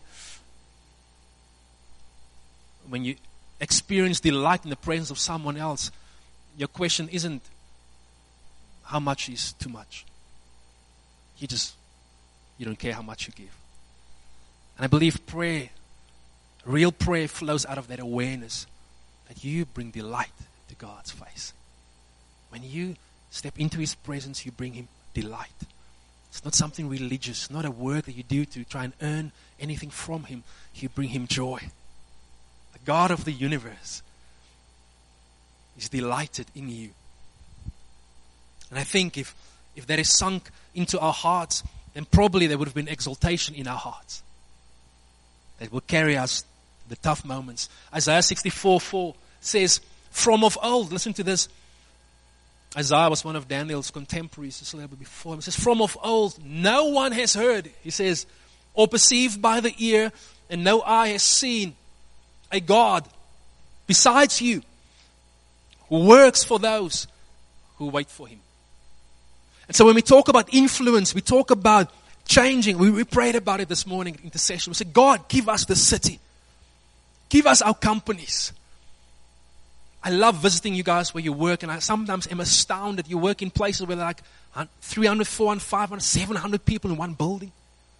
When you experience delight in the presence of someone else, your question isn't how much is too much. You just, you don't care how much you give. And I believe prayer, real prayer flows out of that awareness that you bring delight to God's face. When you step into His presence, you bring Him delight. It's not something religious, not a work that you do to try and earn anything from Him. You bring Him joy. The God of the universe is delighted in you. And I think if, if that is sunk into our hearts, then probably there would have been exaltation in our hearts that will carry us the tough moments. Isaiah sixty-four four says, from of old, listen to this. Isaiah was one of Daniel's contemporaries just a little bit before him. It says, from of old, no one has heard, he says, or perceived by the ear, and no eye has seen a God besides you who works for those who wait for Him. And so when we talk about influence, we talk about changing. We, we prayed about it this morning in intercession. We said, God, give us the city. Give us our companies. I love visiting you guys where you work, and I sometimes am astounded. You work in places where there are like three hundred, four hundred, five hundred, seven hundred people in one building.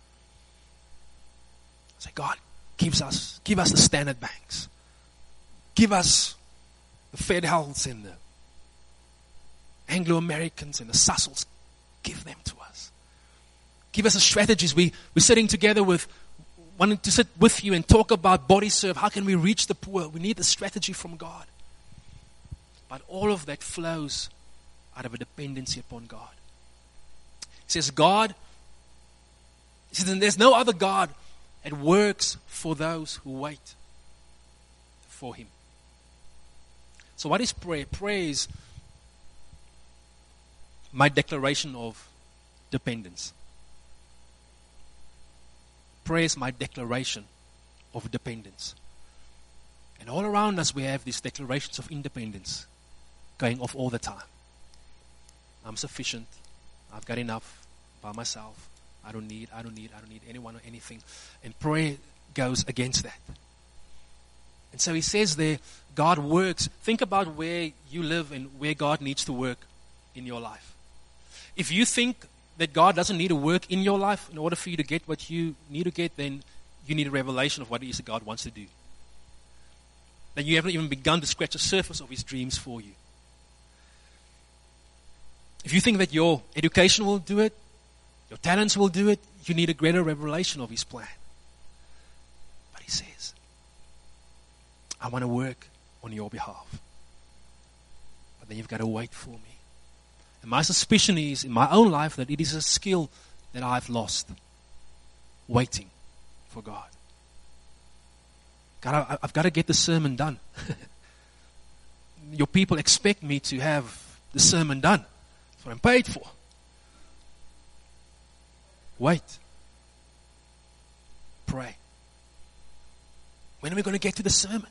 I say, God, gives us, give us the Standard Banks. Give us the Fed Healths and the Anglo-Americans and the Sussels. Give them to us. Give us the strategies. We, we're sitting together with, wanting to sit with you and talk about body serve. How can we reach the poor? We need the strategy from God. But all of that flows out of a dependency upon God. It says God, it says, there's no other God that works for those who wait for Him. So what is prayer? Prayer is my declaration of dependence. Prayer is my declaration of dependence. And all around us we have these declarations of independence going off all the time. I'm sufficient. I've got enough by myself. I don't need, I don't need, I don't need anyone or anything. And prayer goes against that. And so he says there, God works. Think about where you live and where God needs to work in your life. If you think that God doesn't need to work in your life in order for you to get what you need to get, then you need a revelation of what it is that God wants to do. Then you haven't even begun to scratch the surface of His dreams for you. If you think that your education will do it, your talents will do it, you need a greater revelation of His plan. But He says, I want to work on your behalf. But then you've got to wait for me. And my suspicion is, in my own life, that it is a skill that I've lost. Waiting for God. God, I, I've got to get the sermon done. Your people expect me to have the sermon done. That's what I'm paid for. Wait. Pray. When are we going to get to the sermon?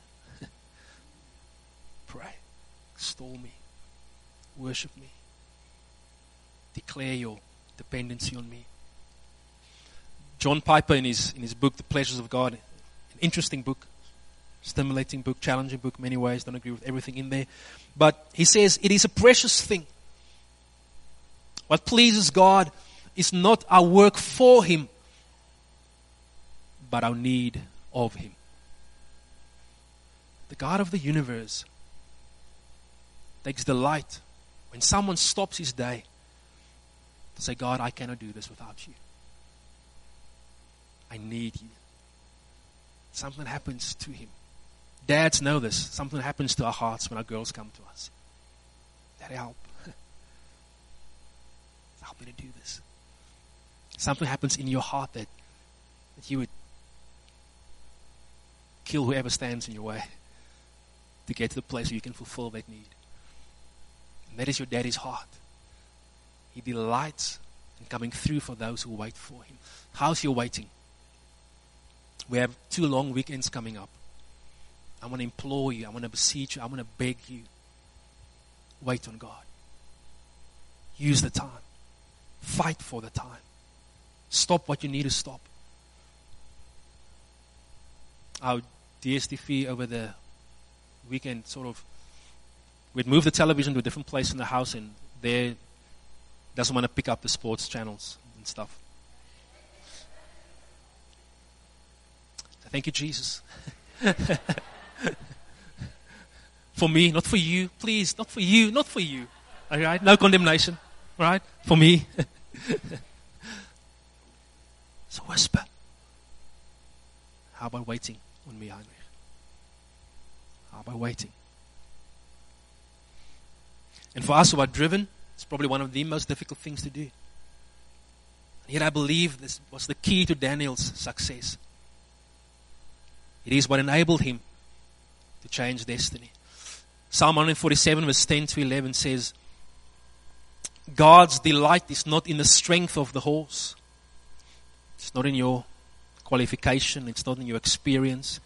Pray. Extol me. Worship me. Declare your dependency on me. John Piper, in his in his book, The Pleasures of God, an interesting book, stimulating book, challenging book in many ways. Don't agree with everything in there. But he says, it is a precious thing. What pleases God is not our work for Him, but our need of Him. The God of the universe takes delight when someone stops his day to say, God, I cannot do this without you. I need you. Something happens to Him. Dads know this. Something happens to our hearts when our girls come to us. Daddy, help. Help me to do this. Something happens in your heart that, that you would kill whoever stands in your way to get to the place where you can fulfill that need. And that is your daddy's heart. He delights in coming through for those who wait for Him. How's your waiting? We have two long weekends coming up. I want to implore you. I want to beseech you. I want to beg you. Wait on God. Use the time. Fight for the time. Stop what you need to stop. Our D S T V over the weekend sort of, we'd move the television to a different place in the house, and there doesn't want to pick up the sports channels and stuff. Thank you, Jesus. For me, not for you. Please, not for you, not for you. All right? No condemnation. All right? For me. So whisper. How about waiting on me, Heinrich? How about waiting? And for us who are driven, it's probably one of the most difficult things to do. And yet I believe this was the key to Daniel's success. It is what enabled him to change destiny. Psalm one forty-seven verse ten to eleven says, God's delight is not in the strength of the horse. It's not in your qualification. It's not in your experience.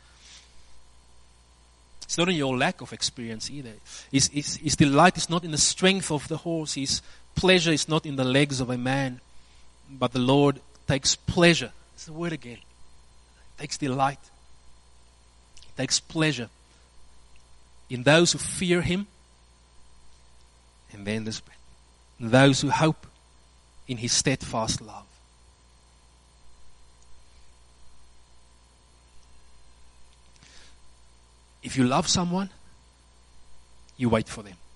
It's not in your lack of experience either. His, his, his delight is not in the strength of the horse. His pleasure is not in the legs of a man. But the Lord takes pleasure. It's the word again. Takes delight. Takes pleasure in those who fear Him, and then this, those who hope in His steadfast love. If you love someone, you wait for them.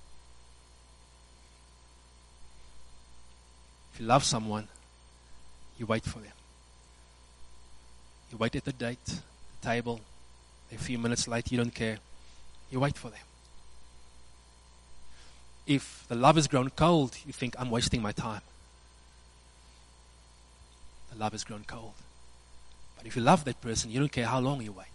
If you love someone, you wait for them. You wait at the date, the table. A few minutes late, you don't care. You wait for them. If the love has grown cold, you think, I'm wasting my time. The love has grown cold. But if you love that person, you don't care how long you wait.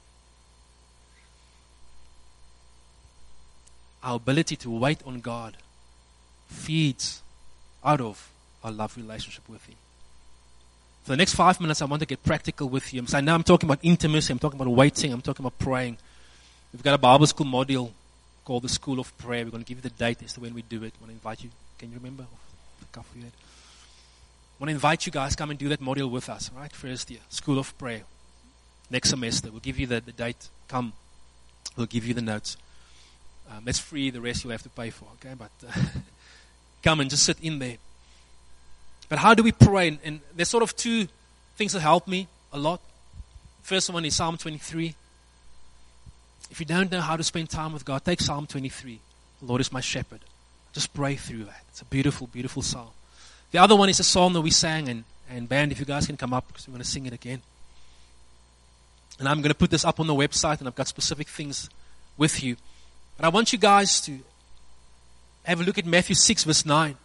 Our ability to wait on God feeds out of our love relationship with Him. For the next five minutes, I want to get practical with you. So now I'm talking about intimacy, I'm talking about waiting, I'm talking about praying. We've got a Bible school module called the School of Prayer. We're going to give you the date as to when we do it. I want to invite you. Can you remember? I want to invite you guys, come and do that module with us, right? First year, School of Prayer. Next semester, we'll give you the, the date. Come, we'll give you the notes. Um, it's free, the rest you'll have to pay for, okay? But uh, come and just sit in there. But how do we pray? And, and there's sort of two things that help me a lot. First one is Psalm twenty-three. If you don't know how to spend time with God, take Psalm twenty-three. The Lord is my shepherd. Just pray through that. It's a beautiful, beautiful song. The other one is a song that we sang, and, and band, if you guys can come up, because we're going to sing it again. And I'm going to put this up on the website, and I've got specific things with you. But I want you guys to have a look at Matthew six, verse nine.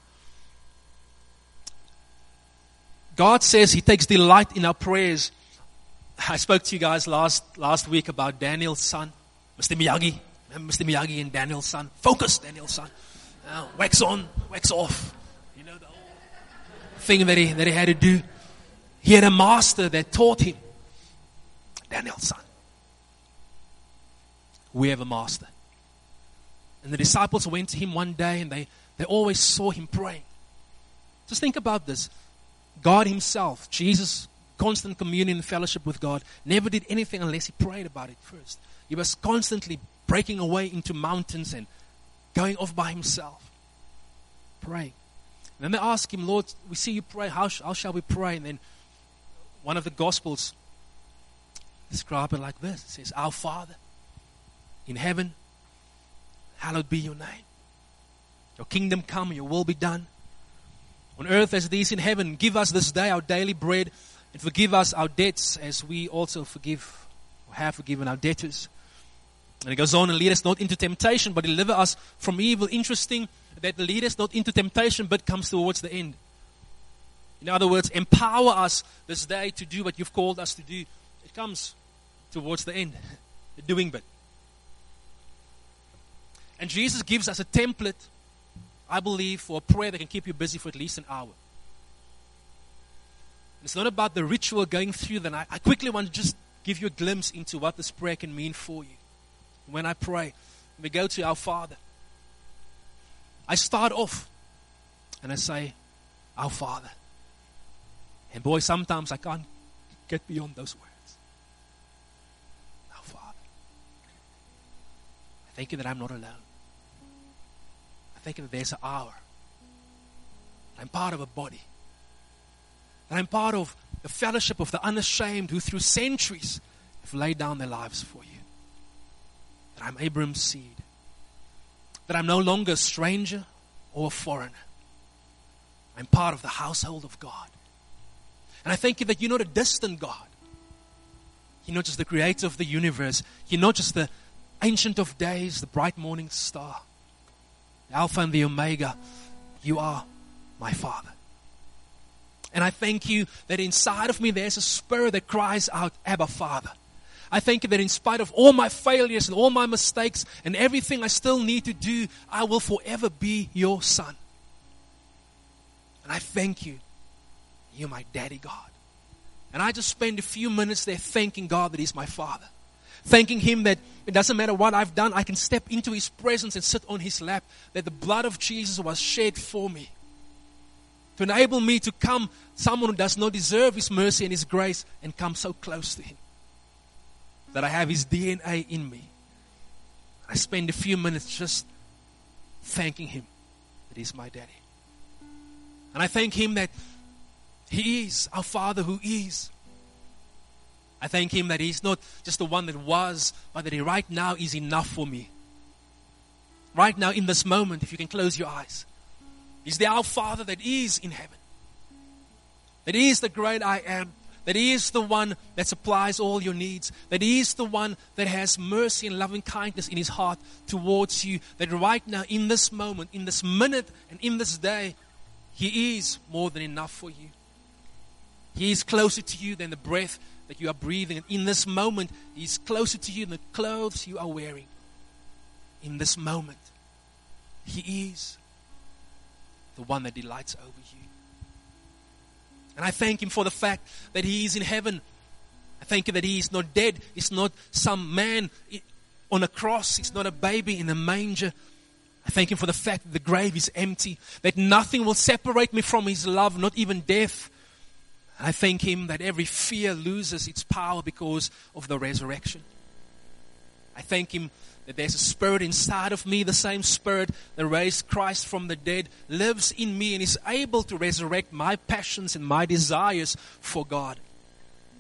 God says He takes delight in our prayers. I spoke to you guys last, last week about Daniel's son, Mister Miyagi. Remember Mister Miyagi and Daniel's son? Focus, Daniel's son. Uh, wax on, wax off. You know, the whole thing that he, that he had to do. He had a master that taught him. Daniel's son. We have a master. And the disciples went to him one day, and they, they always saw him praying. Just think about this. God Himself, Jesus, constant communion and fellowship with God, never did anything unless He prayed about it first. He was constantly breaking away into mountains and going off by Himself, praying. And then they ask Him, Lord, we see You pray, how, sh- how shall we pray? And then one of the Gospels describe it like this. It says, Our Father in heaven, hallowed be Your name. Your kingdom come, Your will be done. On earth as it is in heaven, give us this day our daily bread, and forgive us our debts as we also forgive or have forgiven our debtors. And it goes on, and lead us not into temptation, but deliver us from evil. Interesting that the lead us not into temptation, but comes towards the end. In other words, empower us this day to do what You've called us to do. It comes towards the end, the doing bit. And Jesus gives us a template, I believe, for a prayer that can keep you busy for at least an hour. It's not about the ritual going through the night. I quickly want to just give you a glimpse into what this prayer can mean for you. When I pray, we go to our Father. I start off and I say, Our Father. And boy, sometimes I can't get beyond those words. Our Father. I thank You that I'm not alone. I thank You that there's an hour. I'm part of a body. That I'm part of the fellowship of the unashamed who through centuries have laid down their lives for You. That I'm Abraham's seed. That I'm no longer a stranger or a foreigner. I'm part of the household of God. And I thank You that You're not a distant God. You're not just the creator of the universe. You're not just the ancient of days, the bright morning star. The Alpha and the Omega. You are my Father. And I thank You that inside of me there's a spirit that cries out, Abba, Father. I thank You that in spite of all my failures and all my mistakes and everything I still need to do, I will forever be Your son. And I thank You, You're my daddy God. And I just spend a few minutes there thanking God that He's my Father. Thanking Him that it doesn't matter what I've done, I can step into His presence and sit on His lap. That the blood of Jesus was shed for me. To enable me to come, someone who does not deserve His mercy and His grace, and come so close to Him. That I have His D N A in me. I spend a few minutes just thanking Him that He's my daddy. And I thank Him that He is our Father who is. I thank Him that He's not just the one that was, but that He right now is enough for me. Right now in this moment, if you can close your eyes. He's the our Father that is in heaven. That He is the great I am. That He is the one that supplies all your needs. That He is the one that has mercy and loving kindness in His heart towards you. That right now, in this moment, in this minute, and in this day, He is more than enough for you. He is closer to you than the breath that you are breathing. And in this moment, He is closer to you than the clothes you are wearing. In this moment, He is the one that delights over you. And I thank Him for the fact that He is in heaven. I thank Him that He is not dead. He's not some man on a cross. He's not a baby in a manger. I thank Him for the fact that the grave is empty. That nothing will separate me from His love, not even death. I thank Him that every fear loses its power because of the resurrection. I thank Him that there's a spirit inside of me, the same spirit that raised Christ from the dead, lives in me and is able to resurrect my passions and my desires for God.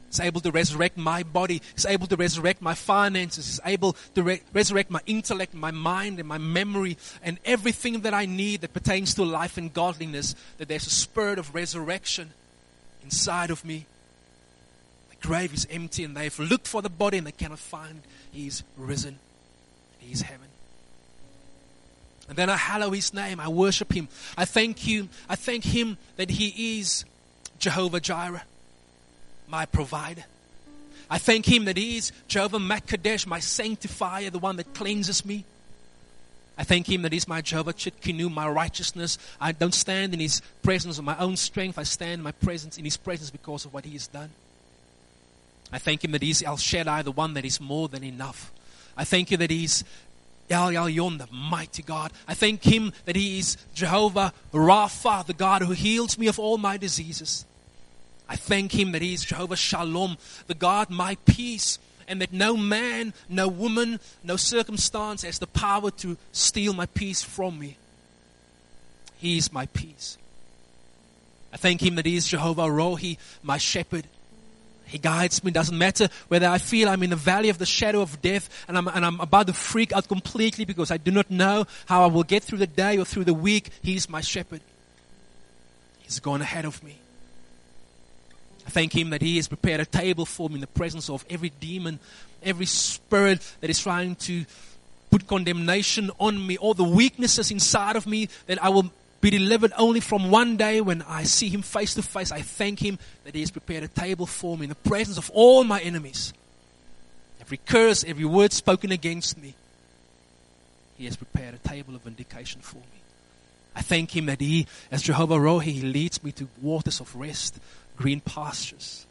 He's able to resurrect my body. He's able to resurrect my finances. He's able to re- resurrect my intellect, my mind, and my memory, and everything that I need that pertains to life and godliness, that there's a spirit of resurrection inside of me. The grave is empty, and they've looked for the body, and they cannot find. He's risen. He's heaven. And then I hallow His name. I worship Him. I thank you. I thank Him that He is Jehovah Jireh, my provider. I thank Him that He is Jehovah Makadesh, my sanctifier, the one that cleanses me. I thank Him that He's my Jehovah Chitkinu, my righteousness. I don't stand in His presence of my own strength. I stand in my presence in His presence because of what He has done. I thank Him that He's El Shaddai, the one that is more than enough. I thank you that He's El Elyon, the mighty God. I thank Him that He is Jehovah Rapha, the God who heals me of all my diseases. I thank Him that He is Jehovah Shalom, the God, my peace, and that no man, no woman, no circumstance has the power to steal my peace from me. He is my peace. I thank Him that He is Jehovah Rohi, my shepherd. He guides me. It doesn't matter whether I feel I'm in the valley of the shadow of death and I'm, and I'm about to freak out completely because I do not know how I will get through the day or through the week. He's my shepherd. He's gone ahead of me. I thank Him that He has prepared a table for me in the presence of every demon, every spirit that is trying to put condemnation on me, all the weaknesses inside of me that I will be delivered only from one day when I see Him face to face. I thank Him that He has prepared a table for me in the presence of all my enemies. Every curse, every word spoken against me, He has prepared a table of vindication for me. I thank Him that He, as Jehovah Rohi, He leads me to waters of rest, green pastures.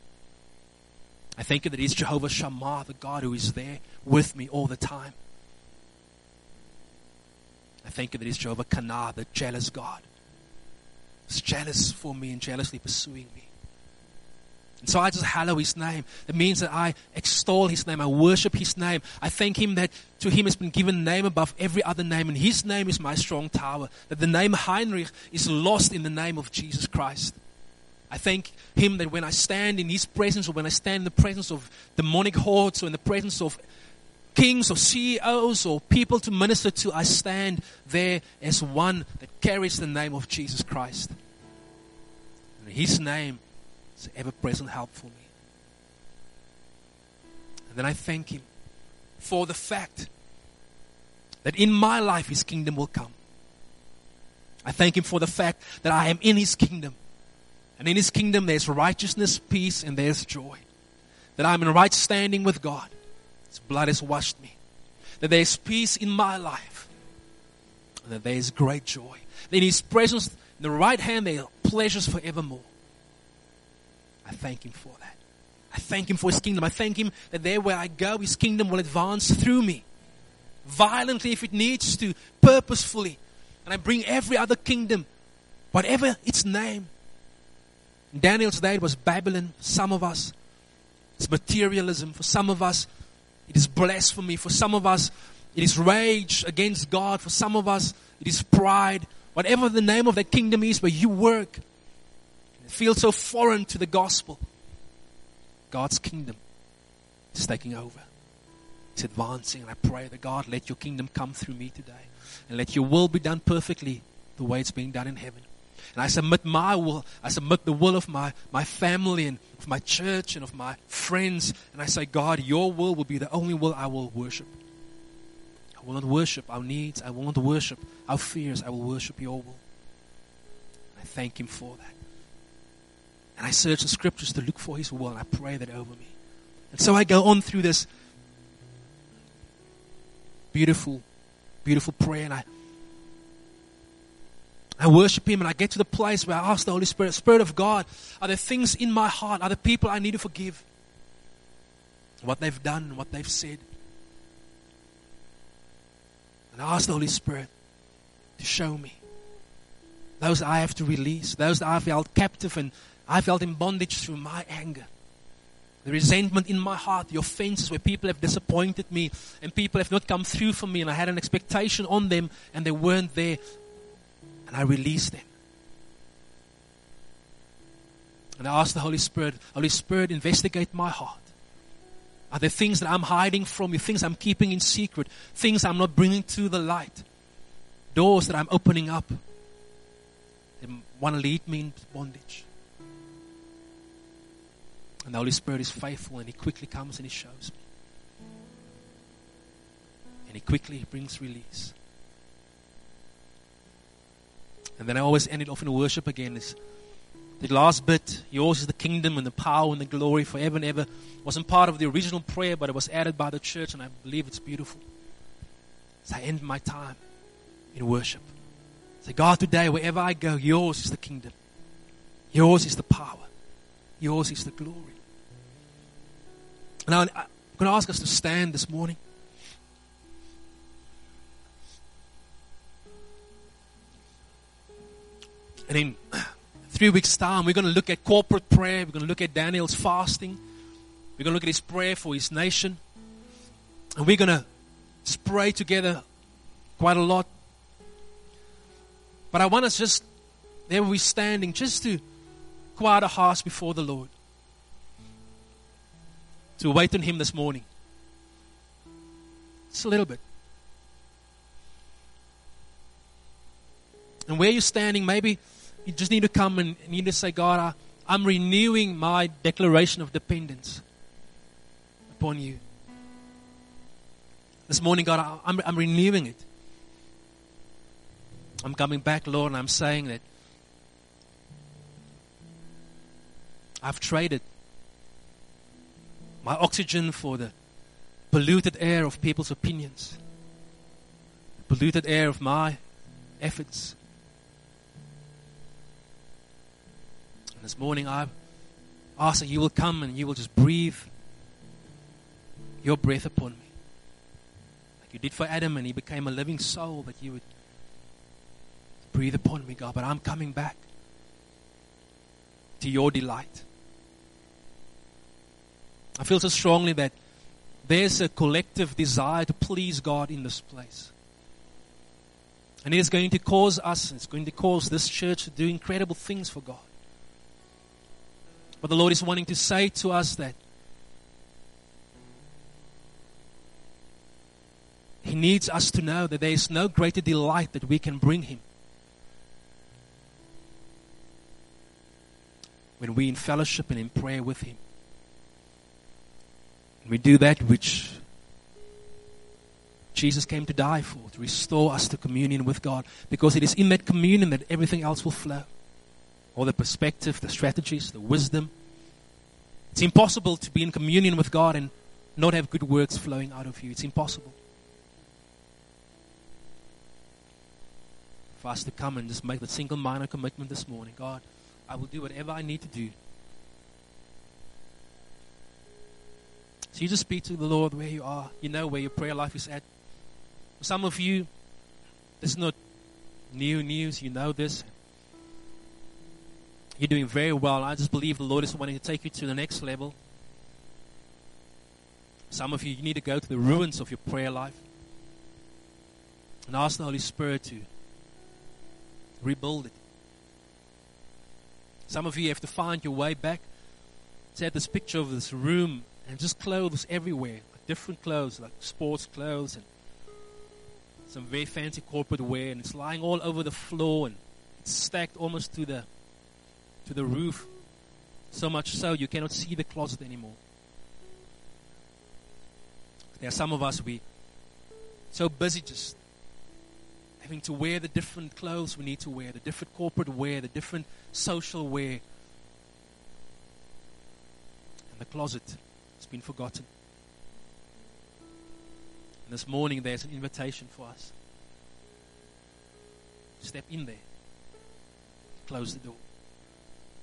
I thank you that He's Jehovah Shammah, the God who is there with me all the time. I thank you that He's Jehovah Kanah, the jealous God. He's jealous for me and jealously pursuing me. And so I just hallow His name. It means that I extol His name. I worship His name. I thank Him that to Him has been given a name above every other name. And His name is my strong tower. That the name Heinrich is lost in the name of Jesus Christ. I thank Him that when I stand in His presence, or when I stand in the presence of demonic hordes, or in the presence of kings or C E Os or people to minister to, I stand there as one that carries the name of Jesus Christ. And His name is ever-present help for me. And then I thank Him for the fact that in my life His kingdom will come. I thank Him for the fact that I am in His kingdom. And in His kingdom there's righteousness, peace, and there's joy. That I'm in right standing with God. His blood has washed me. That there is peace in my life. And that there is great joy. That in His presence, in the right hand, there are pleasures forevermore. I thank Him for that. I thank Him for His kingdom. I thank Him that there where I go, His kingdom will advance through me. Violently if it needs to, purposefully. And I bring every other kingdom, whatever its name. In Daniel's day it was Babylon. For some of us, it's materialism. For some of us, it is blasphemy. For some of us, it is rage against God. For some of us, it is pride. Whatever the name of that kingdom is where you work, it feels so foreign to the gospel. God's kingdom is taking over. It's advancing. And I pray that God, let your kingdom come through me today. And let your will be done perfectly the way it's being done in heaven. And I submit my will. I submit the will of my, my family and of my church and of my friends. And I say, God, your will will be the only will I will worship. I will not worship our needs. I will not worship our fears. I will worship your will. I thank Him for that. And I search the scriptures to look for His will. And I pray that over me. And so I go on through this beautiful, beautiful prayer. And I I worship Him, and I get to the place where I ask the Holy Spirit, Spirit of God, are there things in my heart, are there people I need to forgive? What they've done, what they've said. And I ask the Holy Spirit to show me. Those that I have to release, those that I felt captive and I felt in bondage through my anger. The resentment in my heart, the offenses where people have disappointed me and people have not come through for me and I had an expectation on them and they weren't there. And I release them. And I ask the Holy Spirit, Holy Spirit, investigate my heart. Are there things that I'm hiding from you, things I'm keeping in secret, things I'm not bringing to the light, doors that I'm opening up that want to lead me into bondage? And the Holy Spirit is faithful, and He quickly comes and He shows me. And He quickly brings release. And then I always end it off in worship again. Is the last bit, yours is the kingdom and the power and the glory forever and ever. It wasn't part of the original prayer, but it was added by the church, and I believe it's beautiful. So I end my time in worship. Say, God, today, wherever I go, yours is the kingdom. Yours is the power. Yours is the glory. Now, I'm going to ask us to stand this morning. And in three weeks' time, we're going to look at corporate prayer. We're going to look at Daniel's fasting. We're going to look at his prayer for his nation. And we're going to just pray together quite a lot. But I want us just, there we're standing, just to quiet our hearts before the Lord. To wait on Him this morning. Just a little bit. And where you're standing, maybe you just need to come and you need to say, God, I, I'm renewing my declaration of dependence upon you. This morning, God, I, I'm, I'm renewing it. I'm coming back, Lord, and I'm saying that I've traded my oxygen for the polluted air of people's opinions, the polluted air of my efforts. And this morning I ask that you will come and you will just breathe your breath upon me. Like you did for Adam, and he became a living soul, that you would breathe upon me, God. But I'm coming back to your delight. I feel so strongly that there's a collective desire to please God in this place. And it is going to cause us, it's going to cause this church to do incredible things for God. But the Lord is wanting to say to us that He needs us to know that there is no greater delight that we can bring Him when we're in fellowship and in prayer with Him. And we do that which Jesus came to die for, to restore us to communion with God. Because it is in that communion that everything else will flow. All the perspective, the strategies, the wisdom. It's impossible to be in communion with God and not have good works flowing out of you. It's impossible. For us to come and just make the single-minded commitment this morning. God, I will do whatever I need to do. So you just speak to the Lord where you are. You know where your prayer life is at. For some of you, this is not new news. You know this. You're doing very well. I just believe the Lord is wanting to take you to the next level. Some of you, you need to go to the ruins of your prayer life and ask the Holy Spirit to rebuild it. Some of you have to find your way back. It's at this picture of this room and just clothes everywhere, like different clothes, like sports clothes and some very fancy corporate wear, and it's lying all over the floor and it's stacked almost to the to the roof, so much so you cannot see the closet anymore. There are some of us, we so busy just having to wear the different clothes we need to wear, the different corporate wear, the different social wear, and the closet has been forgotten. And this morning there's an invitation for us. Step in there, close the door.